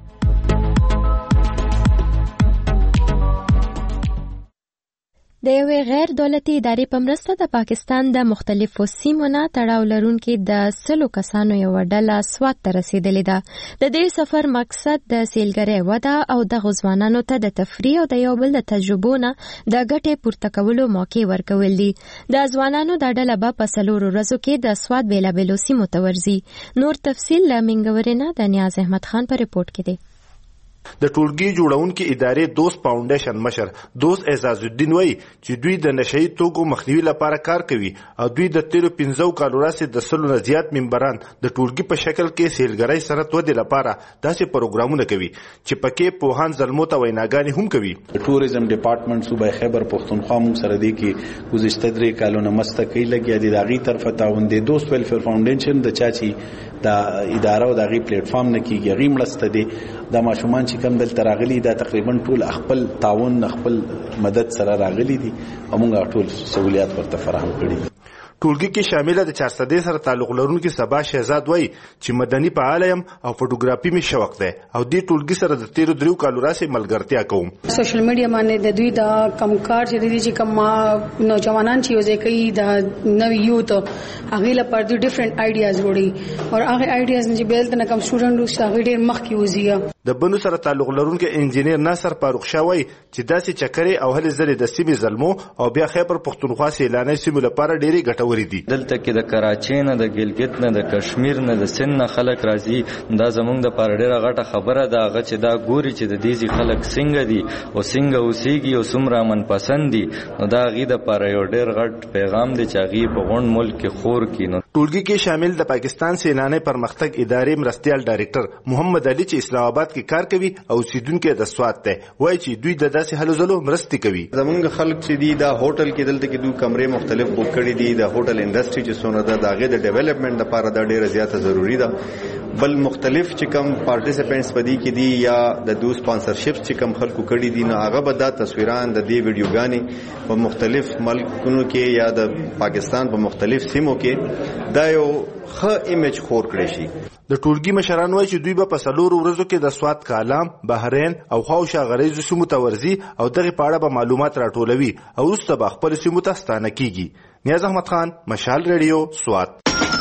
د یوې غیر دولتي ادارې په مرسته د پاکستان د مختلفو سیمو نه تړاو لرونکي د سلو کسانو یو ډله سوات ته رسیدلې ده. د دې سفر مقصد د سیلګرۍ وده او د ځوانانو ته د تفریح او د یو بل د تجربو نه د ګټې پورته کولو موقع ورکول دي. د ځوانانو دا ډله به په څلورو ورځو کې د سوات بیلابیلو سیمو ته ورځي. نور تفصیل له منګورې د نیاز احمد خان په ریپورت کې دی. د ټولګي جوړونکو ادارې دوست فاونډیشن مشر دوست اعزاز الدین وایي چې دوی د نشئی توکو مخنیوي لپاره کار کوي او دوی د تیرو پنځو کالو راهیسې د سلو نه زیات ممبران د ټولګي په شکل کې سیلګرۍ صنعت ودې لپاره داسې پروګرامونه کوي چې پکې پوهان زلمو ته ویناګانې هم کوي. ټوریزم ډپارټمنټ صوبه خیبر پختونخوا موږ سره دی کې گذشته درې کالونه مستقیل لګیا دي د هغې طرفه تعاون دی. دوست ویلفیر فاونډیشن د چا چې د اداره او د هغې پلیټ فارم نه کېږي هغې مرسته دی. دا ماشومان چې کم دلته راغلي دا تقریبا ټول خپل تعاون خپل مدد سره راغلي دي او موږ ټول سہولیات ورته فراهم کړي دي. ټولګي کې شامل د چارسدې سره تعلق لرونکي صبا شهزاد وایي چې مدني فعال یم او فوټوګرافي می شوق دی او دې ټولګي سره د تیرو دریو کالو راځي ملګرتیا کوم. سوشل میډیا باندې د دوی د کمکار چې دي چې کوم نوجوانان چې وځي کوي د نوی یوت هغه لپاره د ډیفرنٹ آیډیاز وړي او هغه آیډیاز چې بیل ته کوم سټوډنټ وسه هغه ډیر مخ کې وځي. د بنو سره تعلق لرونکي انجینیر ناصر فاروق شاوی چې داسې چکرې او هلې زلې د سیمې زلمو او بیا خیبر پختونخوا سیلاني سیمو لپاره ډېری ګټورې دي. دلته کې د کراچۍ نه د ګلګت نه د کشمیر نه د سند نه خلک راځي. دا زموږ د پاره ډېره غټه خبره ده هغه چې دا ګوري چې د دې خلک څنګه دي او څنګه اوسېږي او څومره امن پسند دي نو دا هغې د پاره یو ډېر غټ پیغام دی چې هغې په غونډ ملک کې خور کړي. ټولګي کې شامل د پاکستان سیلاني پرمختګ ادارې مرستیال ډایرکټر محمد علي چې اسلام آباد کې کار کوي او اوسیدونکي د سوات ته وایي چې دوی د داسې هلو ځلو مرستې کوي. زمونږ خلک چې دي دا هوټل کې دلته کې دوی کمرې مختلف بوک کړي دي. د هوټل انډستری چې څونه ده د هغې د ډیولپمنټ لپاره دا ډېره زیاته ضروري ده. بل مختلف چې کم پارټیسپینټس پدې کې دي یا د دوی سپانسرشپ چې کم خلکو کړي دي نو هغه به دا تصویران د دې ویډیوګانې په مختلف ملکونو کې یا د پاکستان په مختلف سیمو کې دا یو ښه ایمیج خور کړی شي. د ټولګي مشران وایي چې دوی به په څلورو ورځو کې د سوات کالام، بحرین او خاوشا غریزو سیمو ته ورځي او دغه په اړه به معلومات راټولوي او وروسته به خپل سیمو ته ستانه کیږي. نیاز احمد خان، مشال ریډیو، سوات.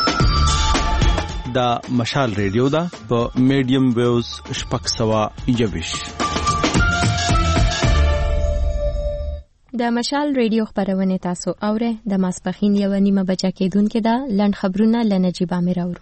دا مشال ریډیو دا په میډیم ویوز شپږ سوه یوویشت. د مشال ریډیو خبرونه تاسو اورئ. د ماسپخین یو نیمه بجه کېدونکې ده. لنډ خبرونه له نجیب عامر اورو.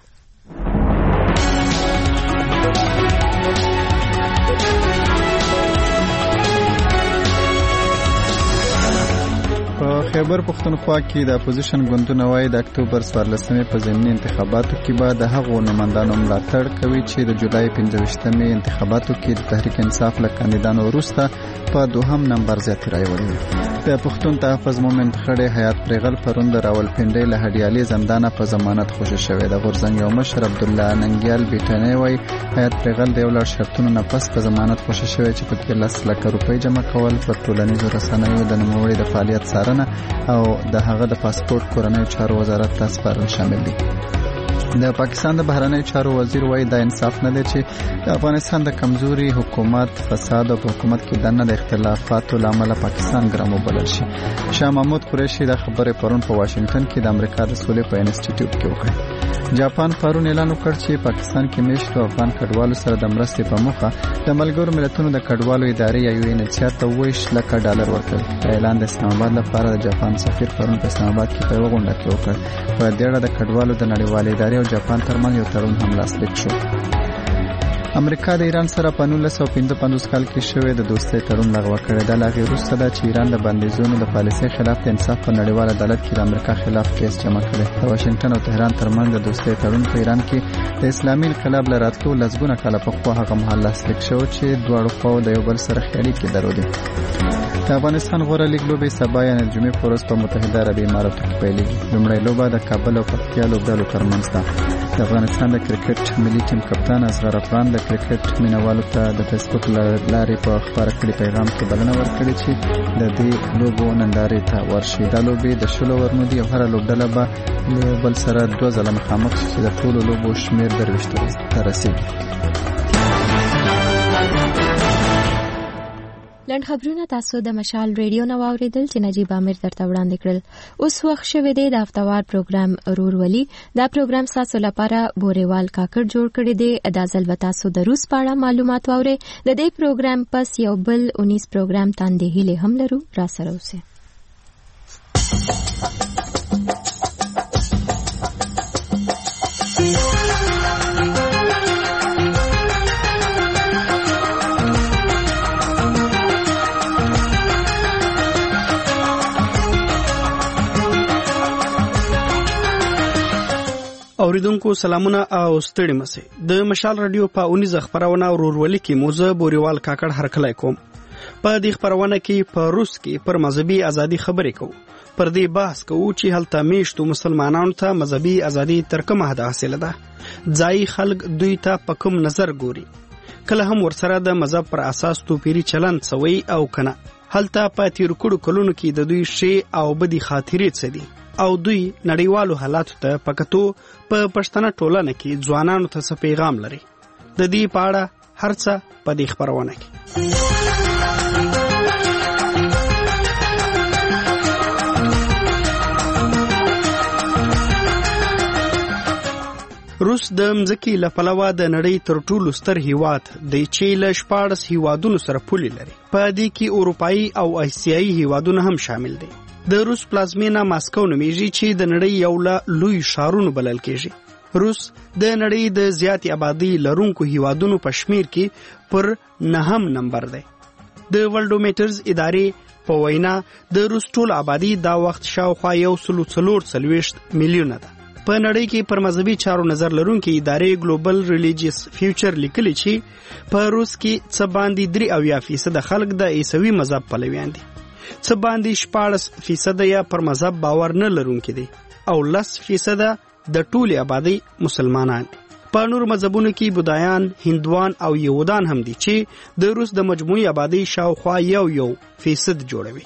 په خیبر پښتونخوا کې د اپوزیشن ګوندونه وایي د اکتوبر څوارلسمې په ضمني انتخاباتو کې به د هغو نمایندانو ملاتړ کوي چې د جولای پنځه ویشتمې انتخاباتو کې د تحریک انصاف له کاندیدانو وروسته په دوهم نمبر زیاتې رایې وړي. د پښتون تحفظ مومنت خړې حیات پرېغل پرون د راولپنډۍ له هډیالي زندانه په ضمانت خوشي شوی. د غورځنګ یو مشر عبدالله ننګیال بیټنی وایي حیات پرېغل د یو لړ شرطونو نه پس په ضمانت خوشي شوی چې پکې لس لکه روپۍ جمع کول، پر ټولنیزو رسنیو د نوموړي د فعالیت څارنه او د هغه د پاسپورت کورنیو چارو وزارت ته سپارل شامل دي. د پاکستان د بهرنیو چارو وزیر وایي دا انصاف نه دی چې د افغانستان د کمزوري حکومت، فساد او حکومت کې دنه د اختلافاتو لامل پاکستان ګرام وبلل شي. شاه محمود قریشي د خبرې پرون په واشنگټن کې د امریکا د سولې په انسټیټیوټ کې وکړه. جاپان پرون اعلان وکړ چې پاکستان کې میشتو افغان کډوالو سره د مرستې په موخه د ملګرو ملتونو د کډوالو ادارې یو انشاء ته ویش لکه ډالر ورکړ. اعلان د اسلام آباد لپاره د جاپان سفیر پرون په اسلام آباد کې په یو غونډه کې وکړ. په دې اړه د کډوالو د نړیوالې ادارې او جاپان ترمنځ یو تړون هم لاسلیک شو. امریکا د ایران سره په نولس سوه پنځه پنځوس کال کې شوی د دوستۍ تړون لغوه کړی. دا لاغي وروسته ده چې ایران د بندیزونو د پالیسۍ خلاف د انصاف په نړیوال عدالت کې د امریکا خلاف کیس جمع کړی. د واشنگټن او تهران ترمنځ د دوستۍ تړون په ایران کې د اسلامي انقلاب له راتلو لسګونه کاله پخوا هغه مهال لاسلیک شو چې دواړو خواو د یو بل سره ښې اړیکې درلودې. د افغانستان غوره لیګ لوبې سبا یعنې د جمعې په ورځ په متحده عربي اماراتو کې پیلېږي. لومړۍ لوبه د کابل او پکتیا لوبډلو ترمنځ ده. د افغانستان د کرکټ ملي ټیم کپتان اصغر افغان د کرکټ مینوالو ته د فیسبوک لارې په خپاره کړي پیغام کې بلنه ورکړې چې د دې لوبو نندارې ته ورشي. دا لوبې د شلو ورنو دي او هره لوبډله به له بل سره دوه ځله مخامخ شي چې د ټولو لوبو شمېر درویشتو ته رسېږي. لنډ خبرونه تاسو د مشال ریډیو نو اوریدل چې نجیب عامر درته وړاندې کړل. اوس وخت شوه دی د هفتوار پروګرام رورولي. دا پروګرام تاسو لپاره بوريوال کاکړ جوړ کړی دی. د ځل تاسو د روس په اړه معلومات واورئ. د دې پروګرام پس یو بل اونیس پروګرام تاندې هیله هم لرو. را سره اوسئ. اوریدونکو سلامونه او ستړي مسئ. د مشال رادیو په اونیزه خبرونه ورورولي کې موزه بوريوال کاکړ هرکلای کوم. په دې خبرونه کې په روس کې پر مذهبي ازادي خبرې کوو. پر دې بحث کوو چې هلته میشتو مسلمانانو ته مذهبي ازادي تر کومه حد حاصله ده. ځای خلک دوی ته په کوم نظر ګوري. کله هم ورسره د مذهب پر اساس توپیری چلند سوی او کنه. هلته په تیر کړو کلونو کې د دوی شی او بدی خاطرې څه دي او دوی نړیوالو حالاتو ته پکتو په پښتنه ټولنه کې ځوانانو ته څه پیغام لري. د دې په اړه هر څه په دې خبرونه کې. روس د مځکې له پلوه د نړۍ تر ټولو ستر هیواد دی چې له شپاړس هیوادونو سره پولې لري. په دې کې اروپایي او آسیایي هیوادونه هم شامل دي. د روس پلازمینه ماسکو نومیږي چې د نړۍ یو له لوی ښارونو بلل کېږي. روس د نړۍ د زیاتې آبادی لرونکو هیوادونو په شمیر کې پر نهم نمبر دی. د ورلډومیټرز ادارې په وینا د روس ټول آبادی دا وخت شاوخوا یو سلو څلور څلوېښت میلیونه ده. په نړۍ کې پر مذهبي چارو نظر لرونکي ادارې ګلوبل ریلیجیس فیوچر لیکلي چې په روس کې څه باندې درې اویا فیصد خلک د عیسوي مذهب پلویان دي. څه باندې شپاړس فیصد یا پر مذهب باور نه لرونکي دي او لس فیصد د ټولې آبادی مسلمانان دي. په نور مذهبونو کې بودایان، هندوان او یهودان هم دي چې د روس د مجموعي آبادی شاوخوا یو یو فیصد جوړوي.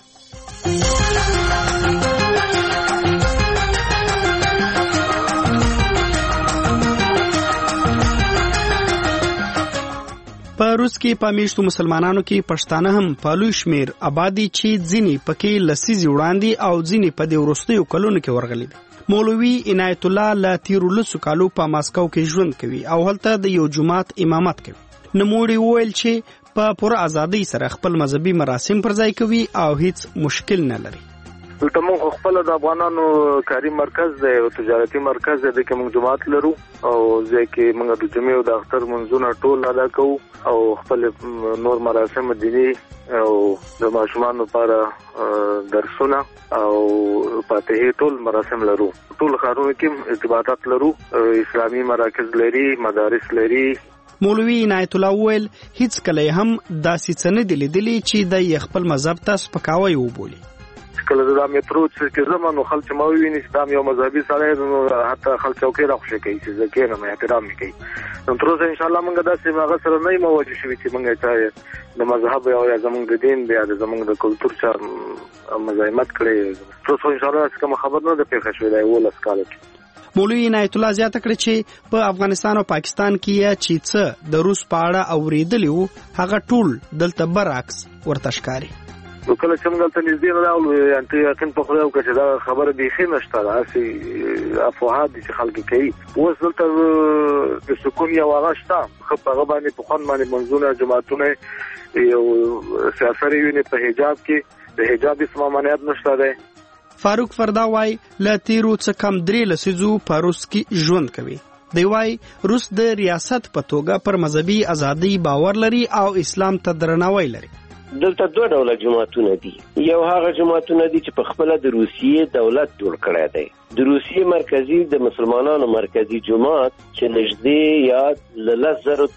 په روس کې په میشتو مسلمانانو کې پښتانه هم په لوی شمیر آبادي چې ځینې پکې لسیزې وړاندې او ځینې په دې وروستیو کلونو کې ورغلي دي. مولوي عنایت الله له تیرو لسو کالو په ماسکو کې ژوند کوي او هلته د یو جومات امامت کوي. نوموړي وویل چې په پوره ازادۍ سره خپل مذهبي مراسم پر ځای کوي او هیڅ مشکل نه لري. دلته موږ خپل د افغانانو کاري مرکز دی او تجارتي مرکز دی چې موږ جماعت لرو او ځکه موږ د جمعې او د اختر منځونه ټول ادا کوو او خپل نور مراسم دینی او د ماشومان لپاره درسونه او فاتحه ټول مراسم لرو. ټول ښارونو کې ارتباطات لرو، اسلامي مراکز لري، مدارس لري. مولوي عنایت الله وویل هیڅ کله هم داسې څه نه دي لیدلي چې د خپل مذهب ته سپکاوی وبولي. کله دا میترو چې زمونږ خلک ما ویني چې دا یو مذهبي سره نو حتی خلک چوکۍ راخوشي کوي چې ځکه نه مې احترام کوي. نو تر اوسه ان شاء الله موږ داسې هغه سره نه یو موجود شوی چې موږ ته د مذهب او یا زمونږ د دین بیا د زمونږ د کلچر سره مزاحمت کړي. تر اوسه ان شاء الله کوم خبر نه ده پیښه شوې ده ولس کال کې. مولوي عنایت الله زیاته کړې چې په افغانستان او پاکستان کې چې څه د روس په اړه اوریدلی وو هغه ټول دلته برعکس ورته ښکاري. نو کله چې موږ ته نږدې نه راغلو یعنې یقین په خدای وکړه چې دا خبره بیخي نشته، داسې افواهات دي چې خلک کوي. اوس دلته د سکون یو هغه شته، ښه په هغه باندې په خوند باندې منځونه جوماتونه یو سیاسري ویني په حجاب کې د حجاب هېڅ ممانعت نشته دی. فاروق فردا وای له تیرو څه کم درې لسیزو په روس کې ژوند کوي. دی وای روس د ریاست په توګه پر مذهبي ازادۍ باور لري او اسلام ته درناوی لري. دلته دوه ډوله جماعتونه دي. یو هغه جماعتونه دي چې په خپل د روسیې دولت جوړ کړی دی. د روسیې مرکزی د مسلمانانو مرکزی جماعت چې نږدې یا له لس زرو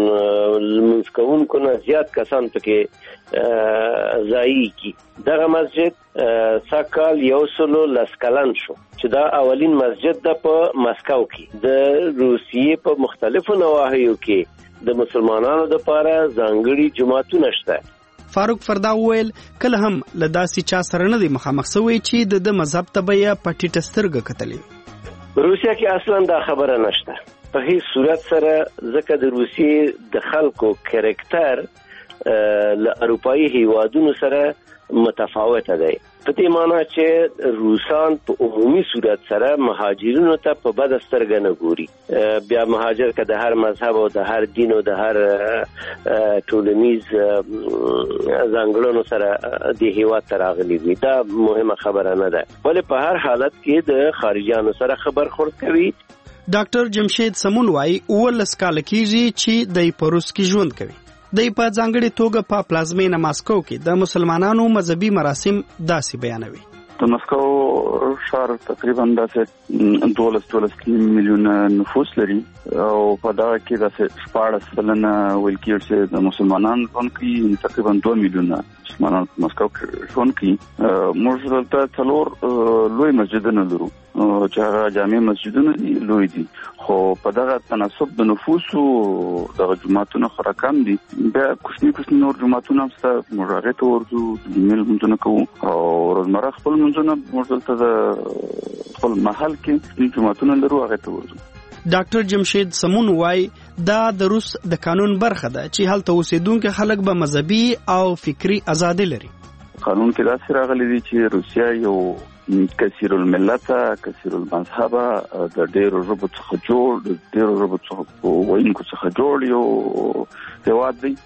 لمونځ کوونکو نه زیات کسان پکې ځایي کی. دغه مسجد سږکال یو سلو لس کلن شو چې دا اولین مسجد ده په مسکو کې. د روسیې په مختلفو نواحیو کې د مسلمانانو لپاره ځانګړي جماعتونه شته. فاروق فردا وویل کله هم له داسې چا سره نه دی مخامخ شوی چې د مذهب ته به یې په ټیټه سترګه کتلې. روسیه کې اصلا دا خبره نشته په هیڅ صورت سره، ځکه د روسیې د خلکو کریکټر له اروپایي هیوادونو سره متفاوته دی. په دې معنی چې روسان په عمومي صورت سره مهاجرینو ته په بد سترګه نه ګوري. بیا مهاجر که د هر مذهب او د هر دین او د هر ټولنیز ځانګړنو سره د هیواد ته راغلي وي، دا مهمه خبره نه ده، ولې په هر حالت کې د خارجیانو سره خبر خورد کوي. ډاکټر جمشید سمون وای اوولس کاله کېږي چې د پروس کې ژوند کوي. د په ځانګړي توګه په پلازمینه ماسکو کې د مسلمانانو مذهبي مراسم داسې بیانوي. د مسکو ښار تقریبا داسې دولس دولس میلیونه نفوس لري او په دغه کې داسې شپاړس سلنه ویل کېږي چې د مسلمانانو ژوند کوي، تقریبا دوه میلیونه مسلمانان په مسکو کې ژوند کوي. موږ دلته څلور لوی مسجدونه لرو چې هغه جامع مسجدونه دي، لوی دي، خو په دغه تناسب د نفوسو دغه جماعتونه خورا کم دي. بیا کوچني کوچني نور جماعتونه هم شته، موږ هغې ته ورځو، د جمعې لمونځونه کوو او روزمره خپل لمونځونه موږ دلته د خپل محل کې جماعتونه لرو، هغې ته ورځو. ډاکټر جمشید سمون وای دا د روس د قانون برخه ده چې هلته اوسیدونکي خلک به مذهبي او فکری ازادي لري. قانون کې داسې راغلي دي چې روسیا یو کثیر الملته، کثیر المذهبه، د ډېرو ژبو څخه جوړ د ډېرو ژبو څخه ویونکو څخه جوړ یو هېواد دی.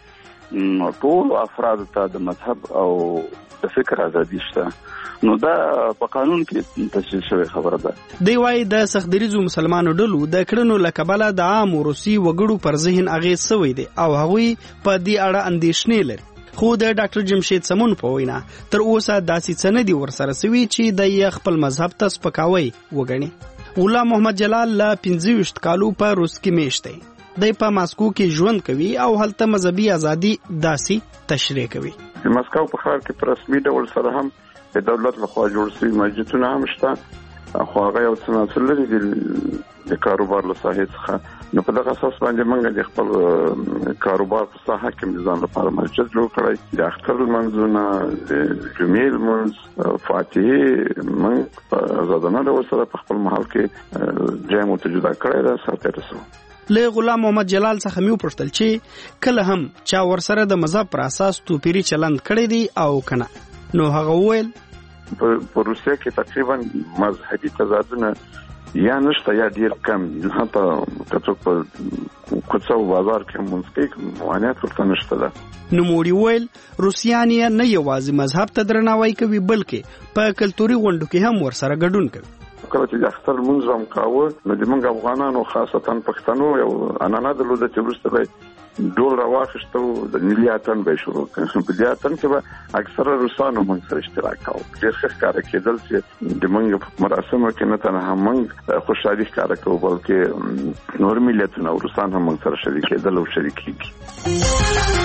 ټولو افرادو ته د مذهب او د فکر ازادي شته، نو دا په قانون کې تشریح شوی خبره ده. دی وایي د سختدریځو مسلمانو ډلو د کړنو له کبله د عامو روسي وګړو پر ذهن اغېز شوی دی او هغوی په دې اړه اندېښنې لري. خو د ډاکټر جمشید سمون په وینا تر اوسه داسې څه نه دي ورسره سوي چې د یې خپل مذهب ته سپکاوی وګڼي. غلام محمد جلال له پنځه ویشت کالو په روس کې میشت دی. دی په ماسکو کې ژوند کوي او هلته مذهبي ازادي داسې تشریح کوي. د ماسکو په ښار کې په رسمي ډول سره هم د دولت لخوا جوړ شوي مسجدونه هم شته، خو هغه یو څه مسؤل لري د کاروبار له ساحې څخه. نو په دغه اساس باندې موږ د خپل کاروبار په ساحه کې د ځان لپاره مسجد جوړ کړی، د اختر لمونځونه، د جمعې لمونځ، فاتحې موږ په ازادانه ډول سره په خپل محل کې جای مو ته جدا کړی ده، سرته رسوو. له غلام محمد جلال څخه مې وپوښتل چې کله هم چا ورسره د مذهب پر اساس توپیری چلند کړی دی او کنه، نو هغه وویل په روسیه کې تقریبا مذهبي تضادونه یا نشته یا ډیر کم دي. حتی کڅوک په کوڅه او بازار کې مونږ کې موانعات ورته نشته ده. نوموړي وویل روسیان یې نه یوازې مذهب ته درناوی کوي بلکې په کلتوري غونډو کې هم ورسره ګډون کوي. کله چې د اختر مونږ هم کاوه نو د موږ افغانانو خاصتا پښتنو یو عنعنه درلوده چې وروسته به ډول راواخیسته او د ملي اتن به شروع کړ. په دې اتن کې به اکثره روسانو موږ سره اشتراک کاوه. ډېر ښه ښکاره کېدل چې د موږ په مراسمو کې نه تنها موږ خوشحالي ښکاره کوو بلکې نور ملتونه او روسان هم موږ سره شریک کېدل او شریک کېږي.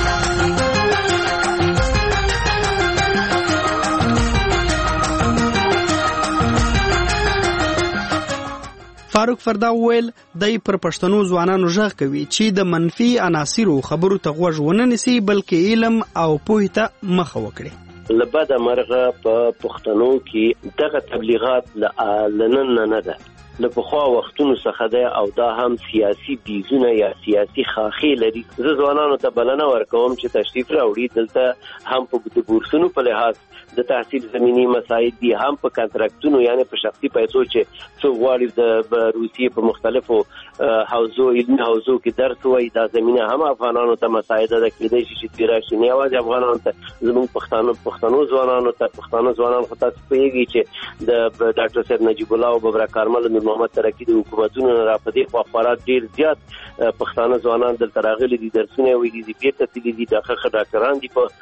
فاروق فردا وویل دای پر پښتنو ځوانانو ژغ کوي چې د منفي عناصرو خبرو ته غوږ ونه نیسي بلکې علم او پوهې ته مخه وکړي. لبد مرغه په پښتنو کې دغه تبلیغات لنن نه ده، له پخوا وختونو څخه ده او دا هم سیاسي بیزونه یا سیاسي خاخې لري. زه ځوانانو ته بلنه ورکوم چې تشریف راوړي. دلته هم په بورسونو په لحاظ د تحصیل زمینی مسایل دي، هم په کانټراکټونو یعنی په شخصي پیسو چې څو غواړي د روسیې په مختلفو حوزو علمي حوزو کې درس وایي. دا زمینه هم افغانانو ته مساعده ده، کېدای شي چې راشي نه یوازې افغانانو ته، زموږ پښتانه پښتنو ځوانانو ته پښتانه ځوانان خو تاسو پوهېږئ چې د ډاکټر صاحب نجیب الله او ببرک کارمل نور محمد ترکی د حکومتونو را په دې خوا خورا ډېر زیات پښتانه ځوانان دلته راغلي دي، درسونه یې ویلي دي، بېرته تللي دي، د ښه ښه ډاکټران دي په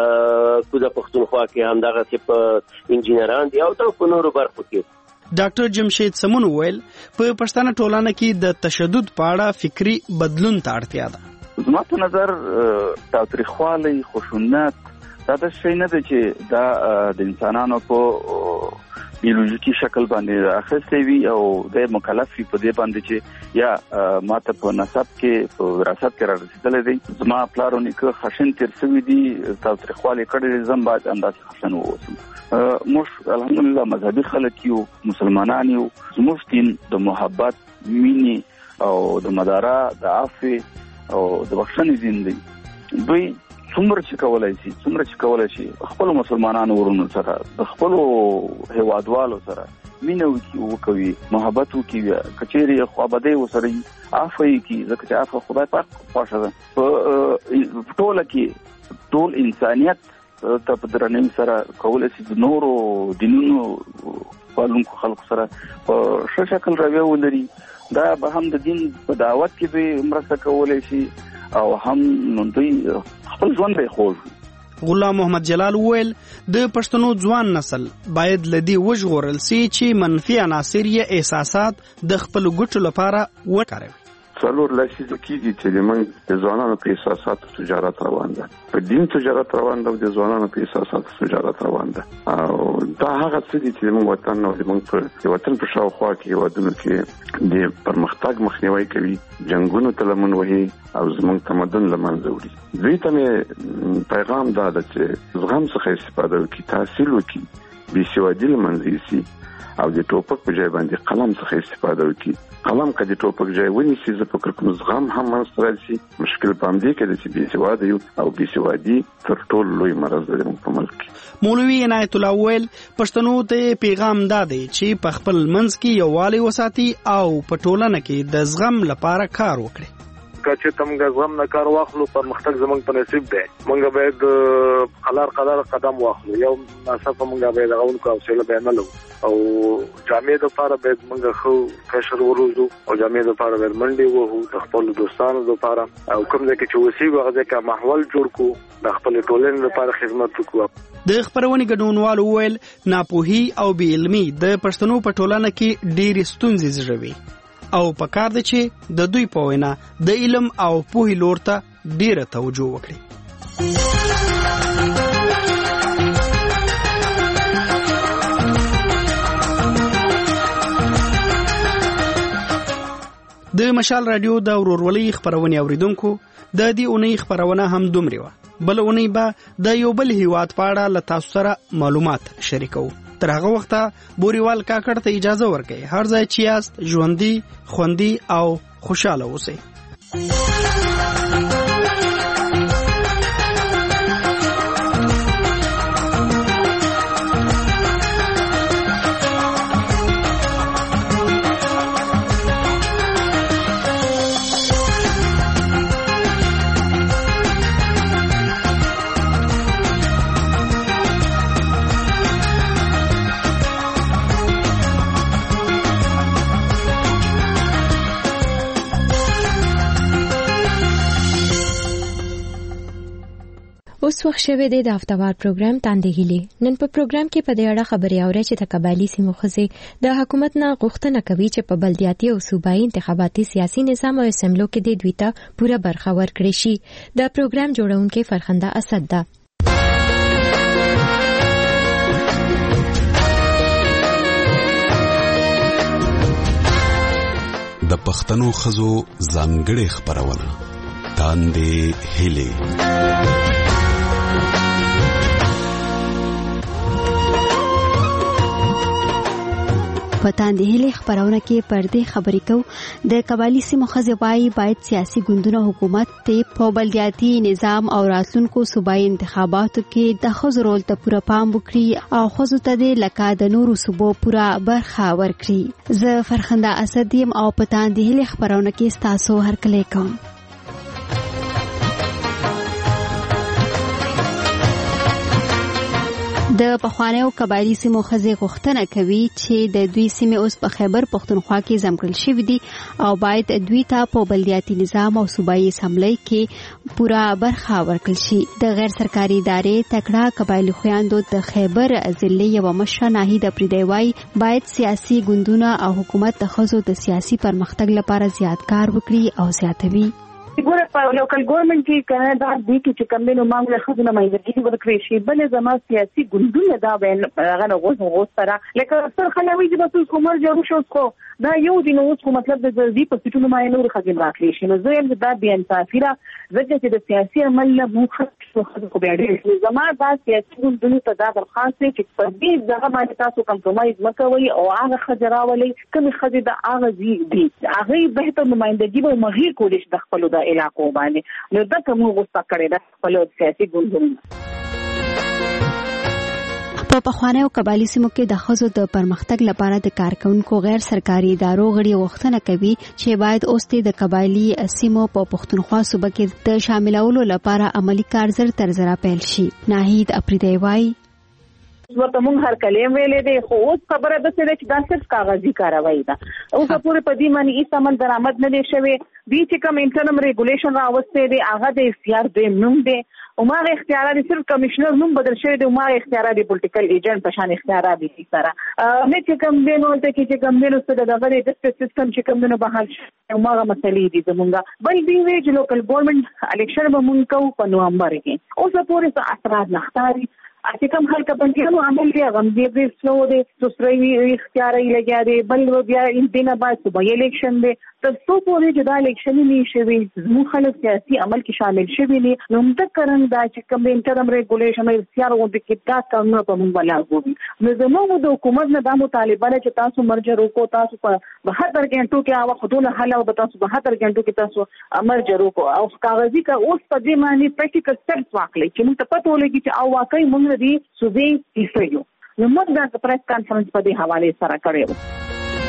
کوزه پښتونخوا کې، همدغسې په انجینران دي او دا په نورو برخو کې. ډاکټر جمشید سمون وویل په پښتنه ټولنه کې د تشدد په اړه فکری بدلون ته اړتیا ده. زما په نظر تاوتریخوالی، خشونت دا د شی نه دی چې دا د انسانانو په بیولوژیکي شکل باندې اخیستی وي او د مکلف وي په دې باندې چې یا ماته په نسب کې په وراثت کې رارسېدلی دی. زما پلار او نیکه خشن تېر شوي دي، تاوتریخوالی کړی دی، زه هم باید همداسې خشن واوسم. موږ الحمدلله مذهبي خلک یو، مسلمانان یو. زموږ دین د محبت، مینې او د مدارا، د عفو او د بخښنې دین دی. دوی څومره چې کولای شي څومره چې کولای شي خپل مسلمانانو ورونو سره د خپل هیوادوالو سره مینه وکوي، محبت وکوي، کچېرې خوابدۍ ورسره عفو یې کړي، ځکه چې عفو خدای پاک خوښه ده. په ټوله کې ټول انسانیت ته په درناوي سره کولای شي د نورو دینونو پالونکو خلکو سره په ښه شکل رویه ولري. دا به هم د دین په دعوت کې به مرسته کولای شي او هم نو دوی خپل ژوند به خوږ. غلام محمد جلال وویل د پښتنو ځوان نسل باید لدی وژغورل سي چې منفي عناصر یې احساسات د خپل ګټو لپاره وکاروي. څلور لسیزه کېږي چې موږ د ځوانانو په احساساتو تجارت روان ده، په دین تجارت روان ده او د ځوانانو په احساساتو تجارت روان ده. او دا هغه څه دي چې موږ وطن او موږ په وطن په شاوخوا کې هېوادونو کې د پرمختګ مخنیوي کوي، جنګونو ته لمن وهي او زموږ تمدن له منځه وړي. دوی ته مې پیغام دا ده چې زغم څخه استفاده وکړي، تحصیل وکړي، بېسوادي له منځه یوسي او د ټوپک په ځای باندې قلم څخه استفاده وکړي. قلم که د ټوپک ځای ونیسي، زه فکر کوم زغم هم منځته راشي. مشکل په همدې کې ده چې بېسواده یو او بېسوادي تر ټولو لوی مرض دی زموږ په ملک کې. مولوي عنایت الله وویل پښتنو ته پیغام دا دی چې په خپل منځ کې یووالی وساتي او په ټولنه کې د زغم لپاره کار وکړي. چې تمګه زغم نه کار واخلو پرمختګ زمونږ په نصیب دی. مونږ باید قلار قلار قدم واخلو، یو ناڅاپه مونږ باید هغه ونکړو، حوصله به یې نه لرو او جامې دپاره باید مونږ ښه کشر وروزو او جامې دپاره باید منډې وهو د خپلو دوستانو دپاره او کوم ځای کې چې اوسېږو هغه ځای کې ماحول جوړ کړو، د خپلې ټولنې لپاره خدمت وکړو. د خپرونې ګډونوالو وویل ناپوهي او بې علمي د پښتنو په ټولنه کې ډېرې ستونزې زېږوي او پکار ده چې د دوی په وینا د علم او پوهې لور ته ډیره توجه وکړي. د مشال رادیو د ورورولۍ خپرونې اوریدونکو د دې اونۍ خپرونه هم دومره وه. بل اونۍ به د یو بل هیواد په اړه له تاسو سره معلومات شریکو. تر هغه وخته بوریوال کاکړ ته اجازه ورکړئ. هر ځای چې یاست ژوندي، خوندي او خوشاله اوسئ. اوس وخت شوه دی د هفتوار پروګرام تاندې هیلې. نن په پروګرام کې په دې اړه خبرې اورئ چې د قبایلي سیمو ښځې د حکومت نه غوښتنه کوي چې په بلدیاتي او صوبایي انتخاباتي سیاسي نظام او اسمبلو کې د دوی ته پوره برخه ورکړي شي. د پروګرام جوړونکې فرخنده اسد ده. د پښتنو ښځو ځانګړې خبرونه تاندې هیلې. په تاندې هیلې خبرونه کې پردې خبرې کو د قبایلي سیمو ښځې وايي باید سیاسي ګوندونه حکومت ته په بلدیاتي نظام او راتلونکو صوبایي انتخاباتو کې د ښځو رول ته پوره پام وکړي او ښځو ته د لکه د نورو صوبو پوره برخه ورکړي. زه فرخنده اسد یم او په تاندې هیلې خبرونه کې ستاسو هرکلی کوم. د پخوانیو قبایلي سیمو ښځې غوښتنه کوي چې د دوی سیمې اوس په خیبر پښتونخوا کې ځمکړل شوي دي او باید دوی ته په بلدیاتي نظام او صوبایي اسمبلی کې پوره برخه ورکړل شي. د غیر سرکاري ادارې تکړه قبایلي خویندو د خیبر ضلع یوه مشره ناهید افریدی وايي باید سیاسي ګوندونه او حکومت د ښځو د سیاسي پرمختګ لپاره زیات کار وکړي او زیاتوي. ګوره په لوکل ګورنمنت کې کنه دا د کې چې کمینو مانګ له خزو نه مایندګي ورکړي شي بل زما سیاسي ګوندونه دا وین هغه نه غوښ غوښ سره لکه سر خلوي چې بس کومر جوړ شو خو دا یو دی نو اوس مطلب د دې په سټونو مای نور خزم راکړي شي نو زه هم دا بیا انصافي را زګه چې د سیاسي عمل له موخه خزو کو بیا ډېر زما دا سیاسي ګوندونه ته دا درخواست چې په دې ځای باندې تاسو کمپرمایز مکوئ او هغه خجراولي کوم خزې د هغه زی دي هغه به ته نمائندګي به مغیر کولې د خپل د علاقو باندې نو دا کوم غوښتنه کړې ده خپل سیاسي ګوندونه. په پخوانیو قبایلي سیمو کې د ښځو د پرمختګ لپاره د کارکونکو غیر سرکاري ادارو غړي غوښتنه کوي چې باید اوس د قبایلي سیمو په پښتونخوا صوبه کې د شاملولو لپاره عملی کار زر تر زره پیل شي. ناهید افریدی وايي ورته مونږ هر کلیم ویلې دي خو اوس خبره ده چې دا صرف کاغذي کاروایی ده اوس پورې په دې معنی هیڅ عمل درآمد نه دی شوی. دي چې کوم انټرنم ریګولیشن راوسته دي هغه د اختیار دوی نوم دی او ما اختیارات صرف کمشنر نوم بدل شوی دی ما اختیارات دی پولیټیکل ایجنټ په شان اختیارات دي سره مې چې کوم دی نو ته چې کوم دی نو څه د غوړې د سیستم چې کوم نه بحال شي ما مسلې دي زمونږ بل دی وی چې لوکل ګورنمنت الیکشن به مونږ کوو په نوامبر کې اوس پورې څه اثرات نختاري اته کوم خلک باندې عمل دی غم دی د سلو دی دوسري اختیاري لګیا دی بل بیا دینه بعد صبح الیکشن دی تر څو پورې چې دا الیکشن نه شي زمو خلک سیاسي عمل کې شامل شوي دي نو موږ کرن دا چې کوم انټرم ریګولیشن او اختیار و د کتاب قانون په موږ بلاغو نو زموږ د حکومت نه د مطالبه چې تاسو مرجر وکړو تاسو په بهتر غنټو کې او خودونه حل او تاسو بهتر غنټو کې تاسو مرجر وکړو او کاغذي کا اوس په دې معنی پریکټیکل سټیپس واخلي چې موږ ته پته ولګي چې او واقعي موږ دې صوبې تیسرو نو موږ دا پریس کانفرنس په دې حواله سره کړو.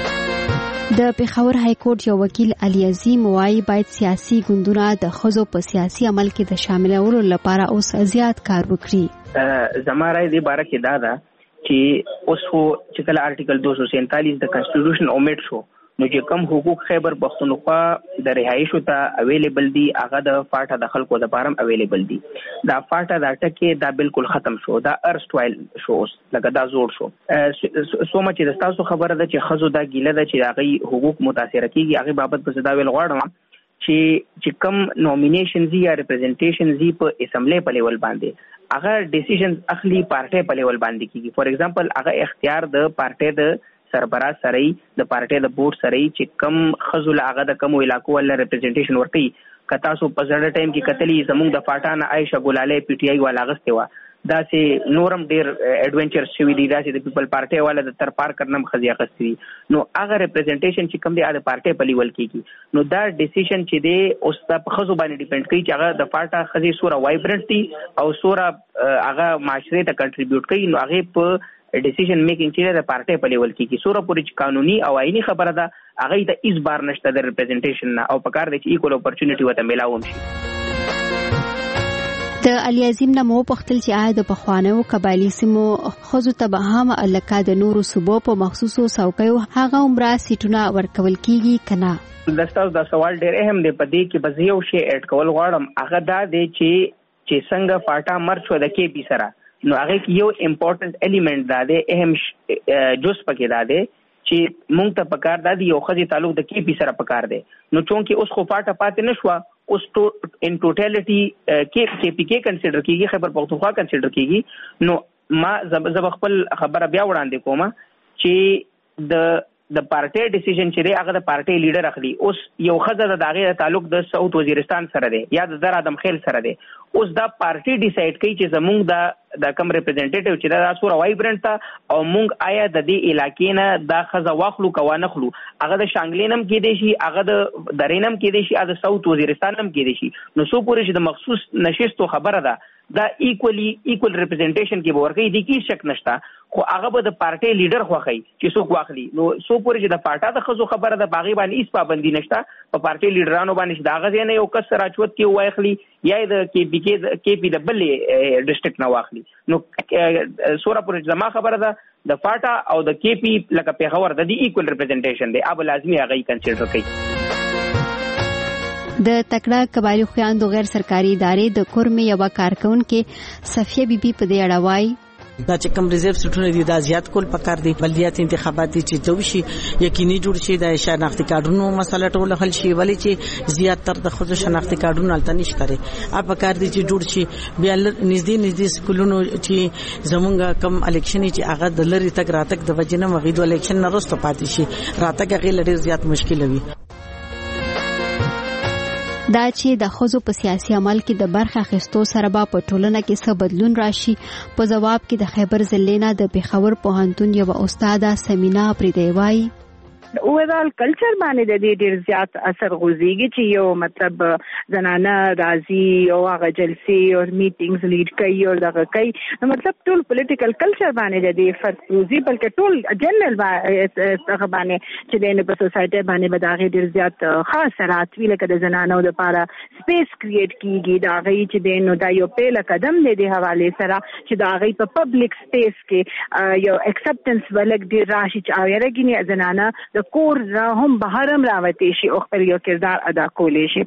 د پیښور های کورټ یو وکیل علي عظیم وايي باید سیاسي ګوندونه د ښځو په سیاسي عمل کې د شاملولو لپاره اوس زیات کار وکړي. زما راي دې باره کې دا ده چې اوس خو چې کله آرټیکل دو سو سینتالیس د کنسټیټیوشن اومټ شو نو چې کوم حقوق خیبر پښتونخوا د رهایشو ته اویلیبل دي هغه د فاټا د خلکو د بارم اویلیبل دي دا فاټا د ټکی دا بالکل ختم شو دا ارست وایل شو لکه دا زوړ شو سو مچ د تاسو خبره ده چې خزو دا ګیله ده چې هغه حقوق متاثر کیږي هغه بابت په صدا ویل غواړم چې چې کوم نومینیشن زی یا ریپرزنټیشن زی په اسمبلی په لیول باندې هغه ډیسیژنز اخلي پارټي په لیول باندې کیږي فور ایگزامپل هغه اختیار د پارټي د سربراہ سره د پارټي د بورډ سره چې کم خزل هغه د کم علاقو ول ریپرزنټیشن ورکړي کتا سو په ځړ ټایم کې کتلی زموږ د فاټا نه عائشہ ګلاله پی ټی آی والا غسته وا دا سي نورم ډیر اډونچر شوی دی، دا سي د پیپل پارټي والا د تر پار کرنم خزي اخستي. نو هغه ریپرزنټیشن چې کوم دی د پارټي په لیول کېږي، نو دا ډیسیژن چې دی اوس په خزو باندې ډیپند کوي چې هغه د پارټا خزي سوره وایبرنت دي او سوره هغه معاشره ته کنټریبیوټ کوي. نو هغه په ډیسیژن میکینګ چې د پارټي په لیول کې سوره پورې قانوني او آئینی خبره ده، هغه ته اس بار نشته د ریپرزنټیشن نه، او په کار دی چې ایکول اپورچونټی وته ملاوم شي. د علي عظیم نه مو پختل چې آیا د پخوانیو قبایلی سیمو خزو ته به هم الکه د نورو صوبو په مخصوصو څوکیو هغه عمره سیټونه ورکول کیږي کنه؟ داستاو دا سوال ډیر اهم دی. په دې کې به یو شی اډ کول غواړم، هغه دا دی چې چې څنګه فاټا مرچ و د کې پی سره، نو هغه کې یو امپورټنت الیمنٹ دا دی، اهم جز پکې دا دی چې مونږ ته پکار دا دی یو خزي تعلق د کې پی سره پکار دی. نو چونکه اوس خو فاټا پاتې نشوه، اوس ان ټوټالیټي کې کې پی کې کنسیډر کیږي، خیبر پختونخوا کنسیډر کیږي. نو ما زب خپل خبره بیا وړاندې کوم چې د د پارټي ډیسیژن چې دی هغه د پارټي لیډر اخلي. اوس یو خزه د داغه تعلق د سعود وزیرستان سره دی یا د در ادم خیل سره دی، اوس دا پارټي ډیسایډ کوي چې زمونږ د د کم ریپرزنټیټیو چې دا سوره وایبرنت او مونږ آیا د دې علاقې نه دا خزه واخلو کوا نه خلو، هغه د شانګلینم کې دی شي، هغه د درینم کې دی شي، هغه د سعود وزیرستانم کې دی شي. نو سو پورې چې د مخصوص نشستو خبره ده دا ایکولی ایکول ریپرزنټیشن کې به ورکړي، د کی شک نشته، خو هغه به د پارټي لیډر خوخی چې څوک واخلي. نو سو پورې چې د پاټا د خزو خبره ده باغی باندې هیڅ پابندي نشته، په پارټي لیډرانو باندې چې دا غزي نه یو کس راچوت کې وایخلي یا د کې بي کې کې پی د بلې ډیسټریکټ نه واخلي. نو سوره پورې زما خبره ده د پاټا او د کې پی لکه پیښور د دې ایکول ریپرزنټیشن دی، اب لازمي هغه کنسیډر کړي. د تکړه قبایلی خویندو غیر سرکاري ادارې د کورمې یو کارکون کې صفیه بیبي په دې اړه وایي دا چې کوم ریزرو سټونه دي دا زیات کول پکار دي. بلدیات انتخابات دي چې دوشي یقیني جوړ شي د شناختی کارډونو مسله ټول حل شي، ولی چې زیات تر د خود شناختی کارډونو الته نشته لري. اپ پکار دي چې جوړ شي بیا نږدې نږدې سکولونو چې زمونږ کم الیکشن چې هغه د لری تک راتک د وجنه مغیدو الیکشن نه رسټ پاتې شي، راتک هغه لري زیات مشکل وي. دا چې د خزو په سیاسي عمل کې د برخه اخیستو سره به په ټولنه کې څه بدلون راشي، په جواب کې د خیبر ضلع نه د پیښور پوهنتون یو استاد سمینا پریدی وایي اوورال کلچر باندې د دې ډیر زیات اثر غورځيږي چې یو مطلب زنانه راځي او هغه جلسې او میټینګز لیډ کوي او دغه کوي، نو مطلب ټول پولیټیکل کلچر باندې د دې فرق غورځي، بلکې ټول جنرال هغه باندې چې د په سوسایټي باندې به دغه ډیر زیات خاص رات وی لکه د زنانو لپاره سپیس کریټ کیږي، دا غي چې د نو دا یو پیل قدم دی د حواله سره چې دا غي په پبلک سپیس کې یو اکسپټنس ولګ دی راشي چې او یرګینه زنانه کور را هم بهرم راوتی شي او خپل یو کردار ادا کولی شي.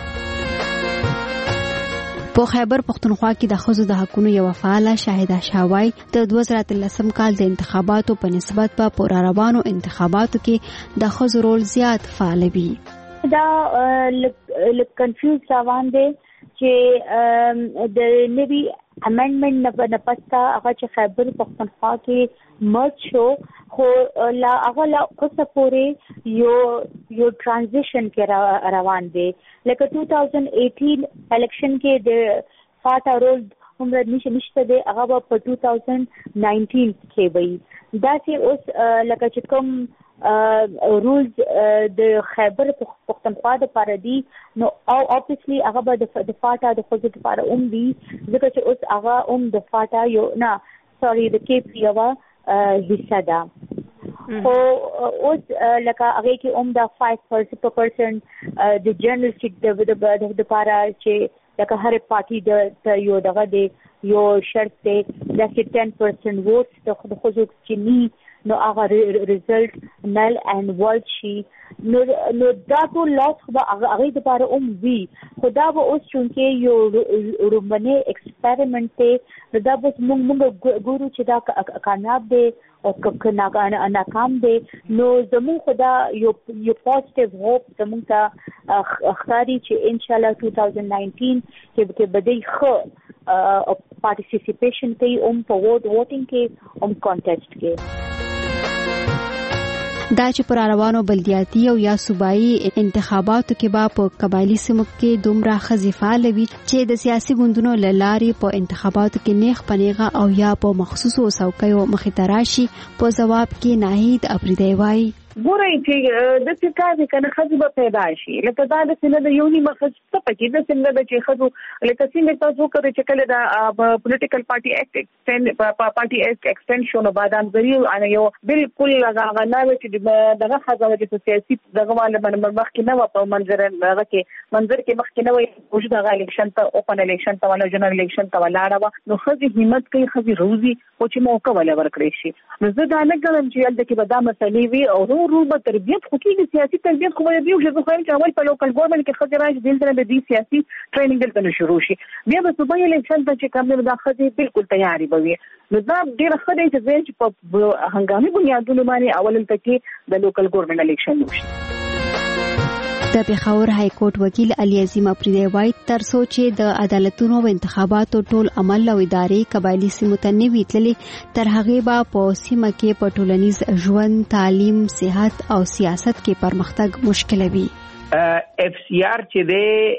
په خیبر پختونخوا کې د ښځو د حقوقو یو فعاله شاهده شاوای د دوه زره اتلسم کال د انتخاباتو په نسبت په پور روانو انتخاباتو کې د ښځو رول زیات فعال وي. دا لک کنفیوز روان دي چې د نوی امندمنت نه پستا هغه چې خیبر پختونخوا کې مرچ شو خو لا هغه لا اوسه پورې یو یو ترانزیشن کې روان دي، لکه دوه هزار اټین الیکشن کې د فاټا رول عمر نشه نشته دی، هغه په دوه هزار نولس کې وي. دا چې اوس لکه چې کوم رولز د خیبر پختونخوا د لپاره دي، نو او obviously هغه به د فاټا د خود لپاره اوم دي، ځکه چې اوس هغه اوم د فاټا یو نه سوري د کې پی یو حصہ ده. خو اوس لکه هغه کې اوم د پنځه پرسنټ د جنرال سیټ د د لپاره چې لکه هر پارټي د یو دغه دی یو شرط دی د دس پرسنټ ووټس د خود خود چې نو هغه ریزلټ نل اینڈ ورلد شي، نو نو دا ټول لاس خو هغه هغه د لپاره اوم وي، خو دا به اوس چونکې یو رومنه ایکسپریمنٹ دی، دا به موږ موږ ګورو چې دا کامیاب دی او که ناکام دی، نو زموږ خدا یو یو پوزټیو هوپ زموږ ته ښکاري چې ان شاء الله دوه هزار نولس کې کې بدی خو پارټیسیپیشن کوي اوم په ووټ ووټینګ کې اوم کانټیسټ کې. دا چې پر روانو بلدیاتي او یا صوبایي انتخاباتو کې به په قبایلی سیمو کې دومره ښځې فعاله وي چې د سیاسي ګوندونو له لارې په انتخاباتو کې نیغ په نیغه او یا په مخصوصو څوکیو مخې ته راشي. په ځواب کې ناهید افریدی وایي ګورئ چې د څه کار دی کنه ښځې به پیدا شي لکه دا د څه نه د یو نیمه ښځې څه پکې د څنګه د چې ښځو لکه څنګه تاسو وکړئ چې کله د پولیټیکل پارټي ایکټ ایکسټینډ پارټي ایکټ ایکسټینډ شو نو بادامګري یو بالکل هغه نه و چې دغه ښځه چې سیاسي دغه والا مخکې نه و په منظر هغه کې منظر کې مخکې نه و موجود هغه الیکشن ته اوپن الیکشن ته ولا جنرال الیکشن ته ولاړه و نو ښځې همت کوي ښځې روزي او چې موقع ولا ورکړي شي نو زه دا نه ګڼم چې هلته کې به دا مسلې وي او ورو به تربیت خو کېږي سیاسي تربیت خو به وي چې زه خو یم چې اول په لوکل ګورنمنټ کې ښځې راشي دلته نه به دې سیاسي ټریننګ دلته نه شروع شي بیا به صوبایي الیکشن ته چې کوم دی دا ښځې بالکل تیارې به وي نو دا ډېره ښه دی چې زه چې په هنګامي بنیادونو باندې اول دلته کې د لوکل ګورنمنټ الیکشن وشي. د پېښور های کورټ وکیل علي عظیم افریدی وایي تر څو چې د عدالتونو او انتخاباتو ټول عمل او ادارې قبایلی سیمو ته نه وي تللې تر هغې به په سیمه کې په ټولنیز ژوند تعلیم صحت او سیاست کې پرمختګ مشکل وي. اف سی آر چې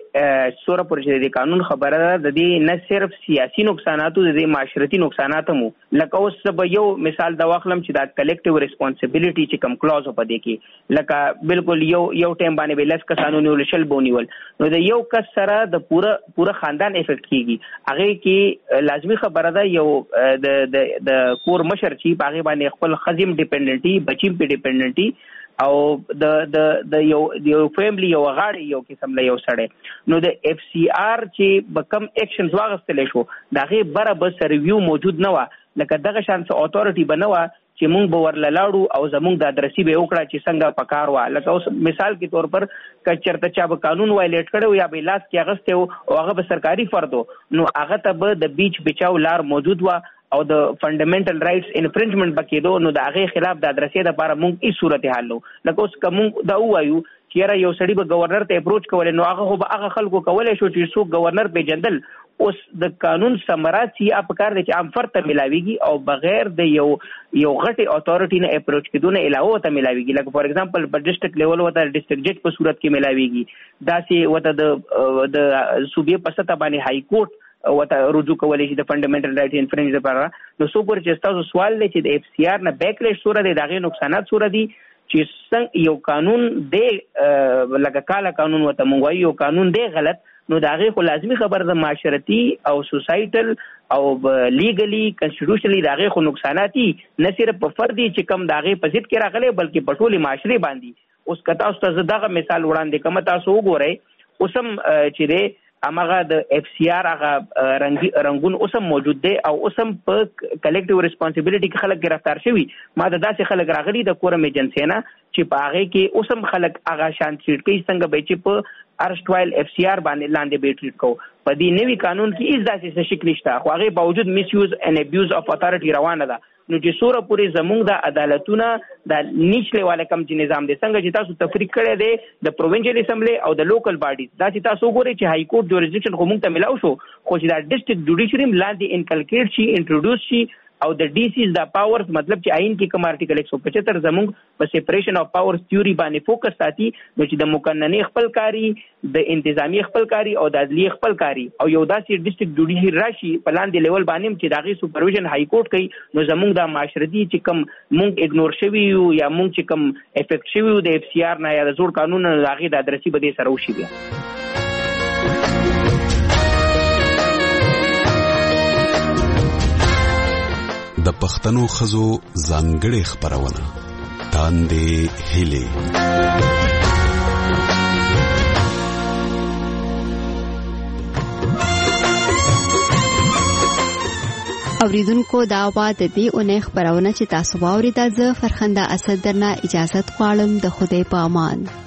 د سوره پرې د قانون خبره ده د دې نه صرف سیاسي نقصاناتو د دې معاشرتي نقصانات هم لکه اوس به یو مثال د واخلم چې دا کلیکټیو ریسپانسیبিলিټي چې کوم کلاوز په دې کې لکه بالکل یو یو ټیم باندې به لس کسانو نیول شل بونیول نو د یو کس سره د پوره پوره خاندان افیکټ کیږي هغه کې لازمی خبره ده یو د د د کور مشر چې هغه باندې خپل خزم ډیپندنټي بچیم په ډیپندنټي او د د د یو یو فیملی یو غاړي یو قسم له یو سړی نو د اف سی آر چې بکم اکشنز واغستل شو دغه بره بس ریویو موجود نه و لکه دغه شان څه اتورټي بنوا چې مونږ به ورلاړو او زمونږ د ادرسي به وکړه چې څنګه پکار و لکه اوس مثال کې تور پر کچرته چا به قانون وایلیټ کړو یا به لاس کې اغسته او هغه به سرکاري فردو نو هغه ته به د بیچ بچاو لار موجود و او د فندامنټل رائټس انفرنجمنت بکیدو نو د هغه خلاف د ادرسي د لپاره مونږ ای صورتحال نو لکه اوس کوم دا وایو چې را یو سړی به گورنر ته اپروچ کول نو هغه خو به هغه خلکو کولای شو چې څوک گورنر په جندل اوس د قانون ثمرات چې اپکار د عام فرد ته ملاويږي او بغیر د یو یو غټي اتورټي نه اپروچ کېدونه علاوه ته ملاويږي لکه فور ایگزامپل په ډیسټریکټ لیول وته ډیسټریکټ جج په صورت کې ملاويږي دا چې وته د د صوبې په سطح باندې های کورټ وته رجوع کولای شي د فندامنټل رائټ انفرنج لپاره نو سو پر چې تاسو سوال لې چې د اف سی آر نه بیکلیش سور دي دغه نقصانات سور دي چې څنګه یو قانون دی لکه کاله قانون وته مونږ یو قانون دی غلط نو دغه خو لازمی خبر د معاشرتي او سوسایټل او لیګلی کنسټیټیوشنلی دغه خو نقصاناتي نه صرف په فردي چې کم دغه په ضد کې راغلي بلکې په ټولي معاشري باندې اوس کتا اوس دغه مثال وړاندې کوم تاسو وګورئ اوسم چې دی امغه د اف سی آر هغه رنگون اوسم موجود دی او اوسم په کلیکټیو ریسپانسیبিলিټي کې خلک گرفتار شوي ما د داسې خلک راغلي د کورم ایجنسی نه چې په هغه کې اوسم خلک هغه شان ټریټ کوي څنګه به چې په ارشټوایل اف سی آر باندې لاندې به ټریټ کو په دې نوي قانون کې هیڅ داسې شک نشته خو هغه باوجود میس یوز ان ابیوز اف اتھارټي روانه ده نو چې سوره پورې زمونږ د عدالتونه د نیچله والا کم چې نظام دی څنګه چې تاسو تفریق کړی دی د پروینشل اسمبلی او د لوکل باډیز دا چې تاسو ګورئ چې های کورټ جوریسډکشن خو موږ ته ملاو شو خو چې دا ډیسټریکټ جوډیشري لاندې انکلکیټ شي انټروډوس شي او د ډي سیز د پاورز مطلب چې آئین کې کوم ارټیکل ایک سو پچهتر زموږ په سیپریشن اف پاورز تھیوري باندې فوکس ساتي نو چې د مقننې خپل کاری د انتظامی خپل کاری او د عدلیه خپل کاری او یو داسې ډیسټریکټ جوډیشري راشي په لاندې لیول باندې چې داغي سپرویژن های کورټ کوي نو زموږ د معاشرتي چې کوم مونږ اګنور شوی یو یا مونږ چې کوم افیکټ شوی یو د اف سی آر نه یا د جوړ قانون نه داغي د ادرسي بده سره وشي بیا د پښتنو خزو ځانګړې خبرونه تاندې هلي اوریدونکو دا وا د دې اونۍ خبرونه چې تاسو واوریدا زه فرخنده اسد درنه اجازه غواړم د خدای په امان.